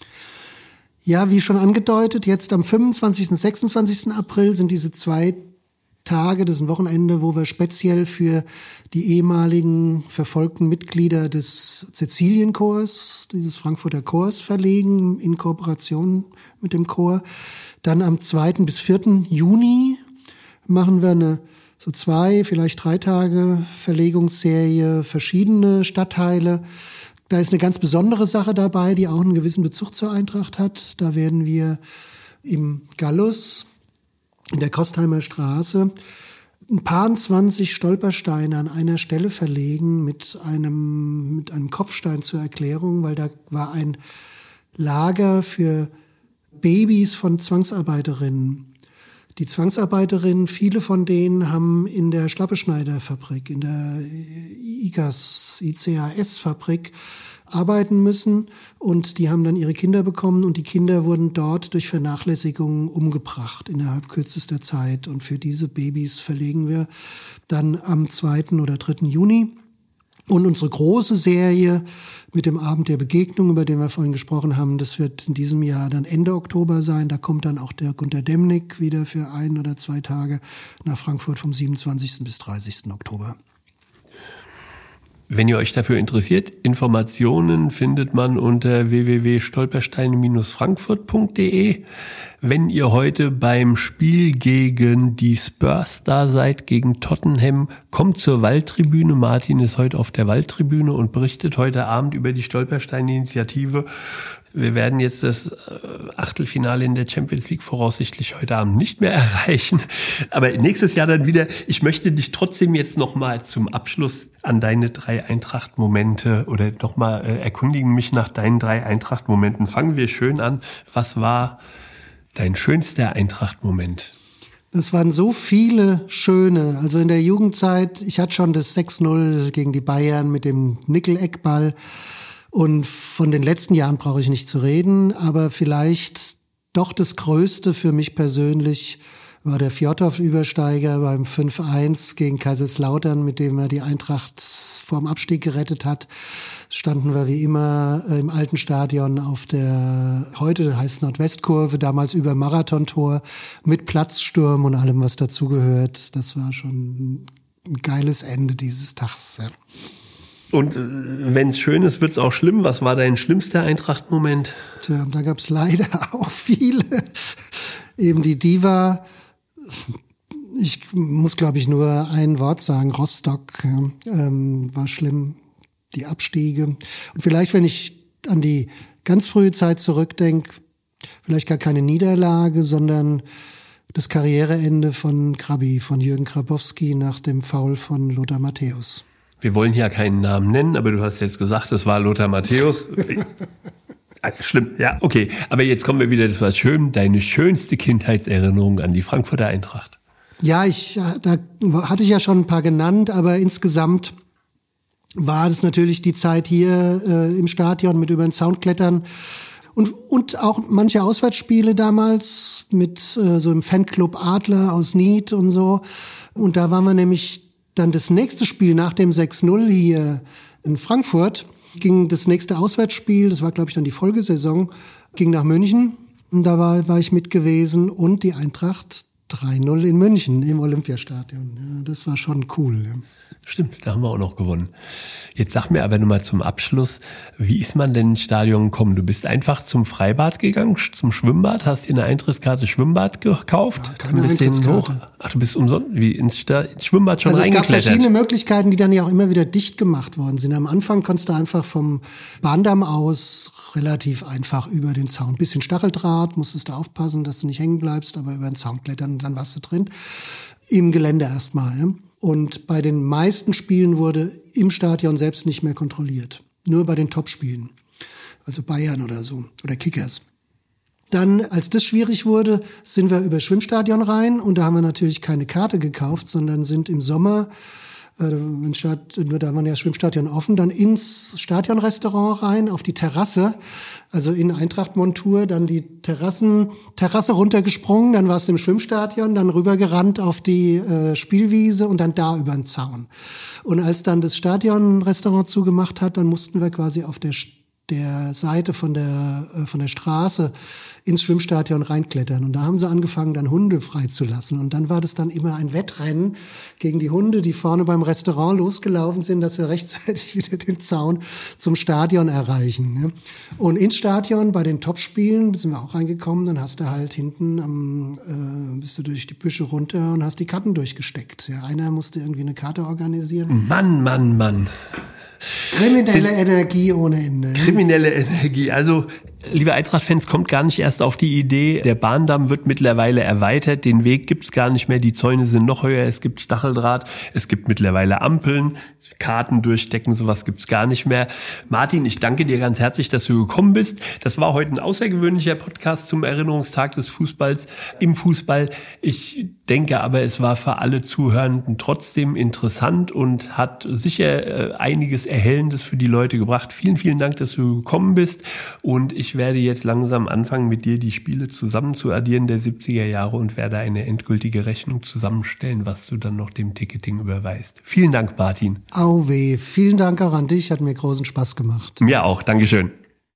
Ja, wie schon angedeutet, jetzt am fünfundzwanzigsten und sechsundzwanzigsten April sind diese zwei Tage, das ist ein Wochenende, wo wir speziell für die ehemaligen verfolgten Mitglieder des Cäcilienchors, dieses Frankfurter Chors verlegen, in Kooperation mit dem Chor. Dann am zweiten bis vierten Juni machen wir eine so zwei, vielleicht drei Tage Verlegungsserie, verschiedene Stadtteile. Da ist eine ganz besondere Sache dabei, die auch einen gewissen Bezug zur Eintracht hat. Da werden wir im Gallus in der Kostheimer Straße ein paar zwanzig Stolpersteine an einer Stelle verlegen mit einem, mit einem Kopfstein zur Erklärung, weil da war ein Lager für Babys von Zwangsarbeiterinnen. Die Zwangsarbeiterinnen, viele von denen haben in der Schlappeschneiderfabrik, in der I C A S, I C A S-Fabrik arbeiten müssen und die haben dann ihre Kinder bekommen und die Kinder wurden dort durch Vernachlässigung umgebracht innerhalb kürzester Zeit und für diese Babys verlegen wir dann am zweiten oder dritten Juni. Und unsere große Serie mit dem Abend der Begegnung, über den wir vorhin gesprochen haben, das wird in diesem Jahr dann Ende Oktober sein. Da kommt dann auch der Gunter Demnig wieder für ein oder zwei Tage nach Frankfurt vom siebenundzwanzigsten bis dreißigsten Oktober. Wenn ihr euch dafür interessiert, Informationen findet man unter w w w punkt stolpersteine Bindestrich frankfurt punkt d e. Wenn ihr heute beim Spiel gegen die Spurs da seid, gegen Tottenham, kommt zur Waldtribüne. Martin ist heute auf der Waldtribüne und berichtet heute Abend über die Stolperstein-Initiative. Wir werden jetzt das Achtelfinale in der Champions League voraussichtlich heute Abend nicht mehr erreichen. Aber nächstes Jahr dann wieder. Ich möchte dich trotzdem jetzt nochmal zum Abschluss an deine drei Eintracht-Momente oder nochmal äh, erkundigen mich nach deinen drei Eintracht-Momenten. Fangen wir schön an. Was war dein schönster Eintracht-Moment? Das waren so viele schöne. Also in der Jugendzeit, ich hatte schon das sechs null gegen die Bayern mit dem Nickel-Eckball. Und von den letzten Jahren brauche ich nicht zu reden, aber vielleicht doch das Größte für mich persönlich war der Fjordhoff-Übersteiger beim fünf eins gegen Kaiserslautern, mit dem er die Eintracht vorm Abstieg gerettet hat. Standen wir wie immer im alten Stadion auf der, heute heißt Nordwestkurve, damals über Marathontor, mit Platzsturm und allem, was dazugehört. Das war schon ein geiles Ende dieses Tags. Ja. Und äh, wenn es schön ist, wird es auch schlimm. Was war dein schlimmster Eintracht-Moment? Tja, da gab es leider auch viele. Eben die Diva. Ich muss, glaube ich, nur ein Wort sagen. Rostock ähm, war schlimm. Die Abstiege. Und vielleicht, wenn ich an die ganz frühe Zeit zurückdenke, vielleicht gar keine Niederlage, sondern das Karriereende von Grabby, von Jürgen Grabowski nach dem Foul von Lothar Matthäus. Wir wollen hier keinen Namen nennen, aber du hast jetzt gesagt, das war Lothar Matthäus. Schlimm, ja, okay. Aber jetzt kommen wir wieder, das war schön, deine schönste Kindheitserinnerung an die Frankfurter Eintracht. Ja, ich, da hatte ich ja schon ein paar genannt, aber insgesamt war das natürlich die Zeit hier äh, im Stadion mit über den Zaun klettern. Und, und auch manche Auswärtsspiele damals mit äh, so im Fanclub Adler aus Nied und so. Und da waren wir nämlich dann das nächste Spiel nach dem sechs null hier in Frankfurt, ging das nächste Auswärtsspiel, das war glaube ich dann die Folgesaison, ging nach München. Und da war, war ich mit gewesen und die Eintracht drei null in München im Olympiastadion. Ja, das war schon cool. Ja. Stimmt, da haben wir auch noch gewonnen. Jetzt sag mir aber nur mal zum Abschluss, wie ist man denn ins Stadion gekommen? Du bist einfach zum Freibad gegangen, zum Schwimmbad, hast dir eine Eintrittskarte Schwimmbad gekauft? Ja, keine bist Eintrittskarte. Hoch, ach, du bist umsonst wie ins, Sta- ins Schwimmbad schon also reingeklettert? Es gab verschiedene Möglichkeiten, die dann ja auch immer wieder dicht gemacht worden sind. Am Anfang konntest du einfach vom Bahndamm aus relativ einfach über den Zaun. Bisschen Stacheldraht, musstest du aufpassen, dass du nicht hängen bleibst, aber über den Zaun klettern und dann warst du drin. Im Gelände erstmal, ja. Und bei den meisten Spielen wurde im Stadion selbst nicht mehr kontrolliert. Nur bei den Topspielen. Also Bayern oder so. Oder Kickers. Dann, als das schwierig wurde, sind wir über Schwimmstadion rein. Und da haben wir natürlich keine Karte gekauft, sondern sind im Sommer, äh, da war ja das Schwimmstadion offen, dann ins Stadionrestaurant rein, auf die Terrasse. Also in Eintracht-Montur, dann die Terrassen, Terrasse runtergesprungen, dann warst du im Schwimmstadion, dann rübergerannt auf die äh, Spielwiese und dann da über den Zaun. Und als dann das Stadionrestaurant zugemacht hat, dann mussten wir quasi auf der der Seite von der äh, von der Straße ins Schwimmstadion reinklettern. Und da haben sie angefangen, dann Hunde freizulassen. Und dann war das dann immer ein Wettrennen gegen die Hunde, die vorne beim Restaurant losgelaufen sind, dass wir rechtzeitig wieder den Zaun zum Stadion erreichen. Ne? Und ins Stadion, bei den Topspielen, sind wir auch reingekommen, dann hast du halt hinten am, äh, bist du durch die Büsche runter und hast die Karten durchgesteckt. Ja, einer musste irgendwie eine Karte organisieren. Mann, Mann, Mann. Kriminelle das Energie ohne Ende. Kriminelle Energie. Also, liebe Eintracht-Fans, kommt gar nicht erst auf die Idee. Der Bahndamm wird mittlerweile erweitert. Den Weg gibt's gar nicht mehr. Die Zäune sind noch höher. Es gibt Stacheldraht. Es gibt mittlerweile Ampeln. Karten durchstecken, sowas gibt's gar nicht mehr. Martin, ich danke dir ganz herzlich, dass du gekommen bist. Das war heute ein außergewöhnlicher Podcast zum Erinnerungstag des Fußballs im Fußball. Ich denke aber, es war für alle Zuhörenden trotzdem interessant und hat sicher äh, einiges Erhellendes für die Leute gebracht. Vielen, vielen Dank, dass du gekommen bist. Und ich werde jetzt langsam anfangen, mit dir die Spiele zusammen zu addieren der siebziger Jahre und werde eine endgültige Rechnung zusammenstellen, was du dann noch dem Ticketing überweist. Vielen Dank, Martin. Auweh, vielen Dank auch an dich, hat mir großen Spaß gemacht. Mir auch, Dankeschön.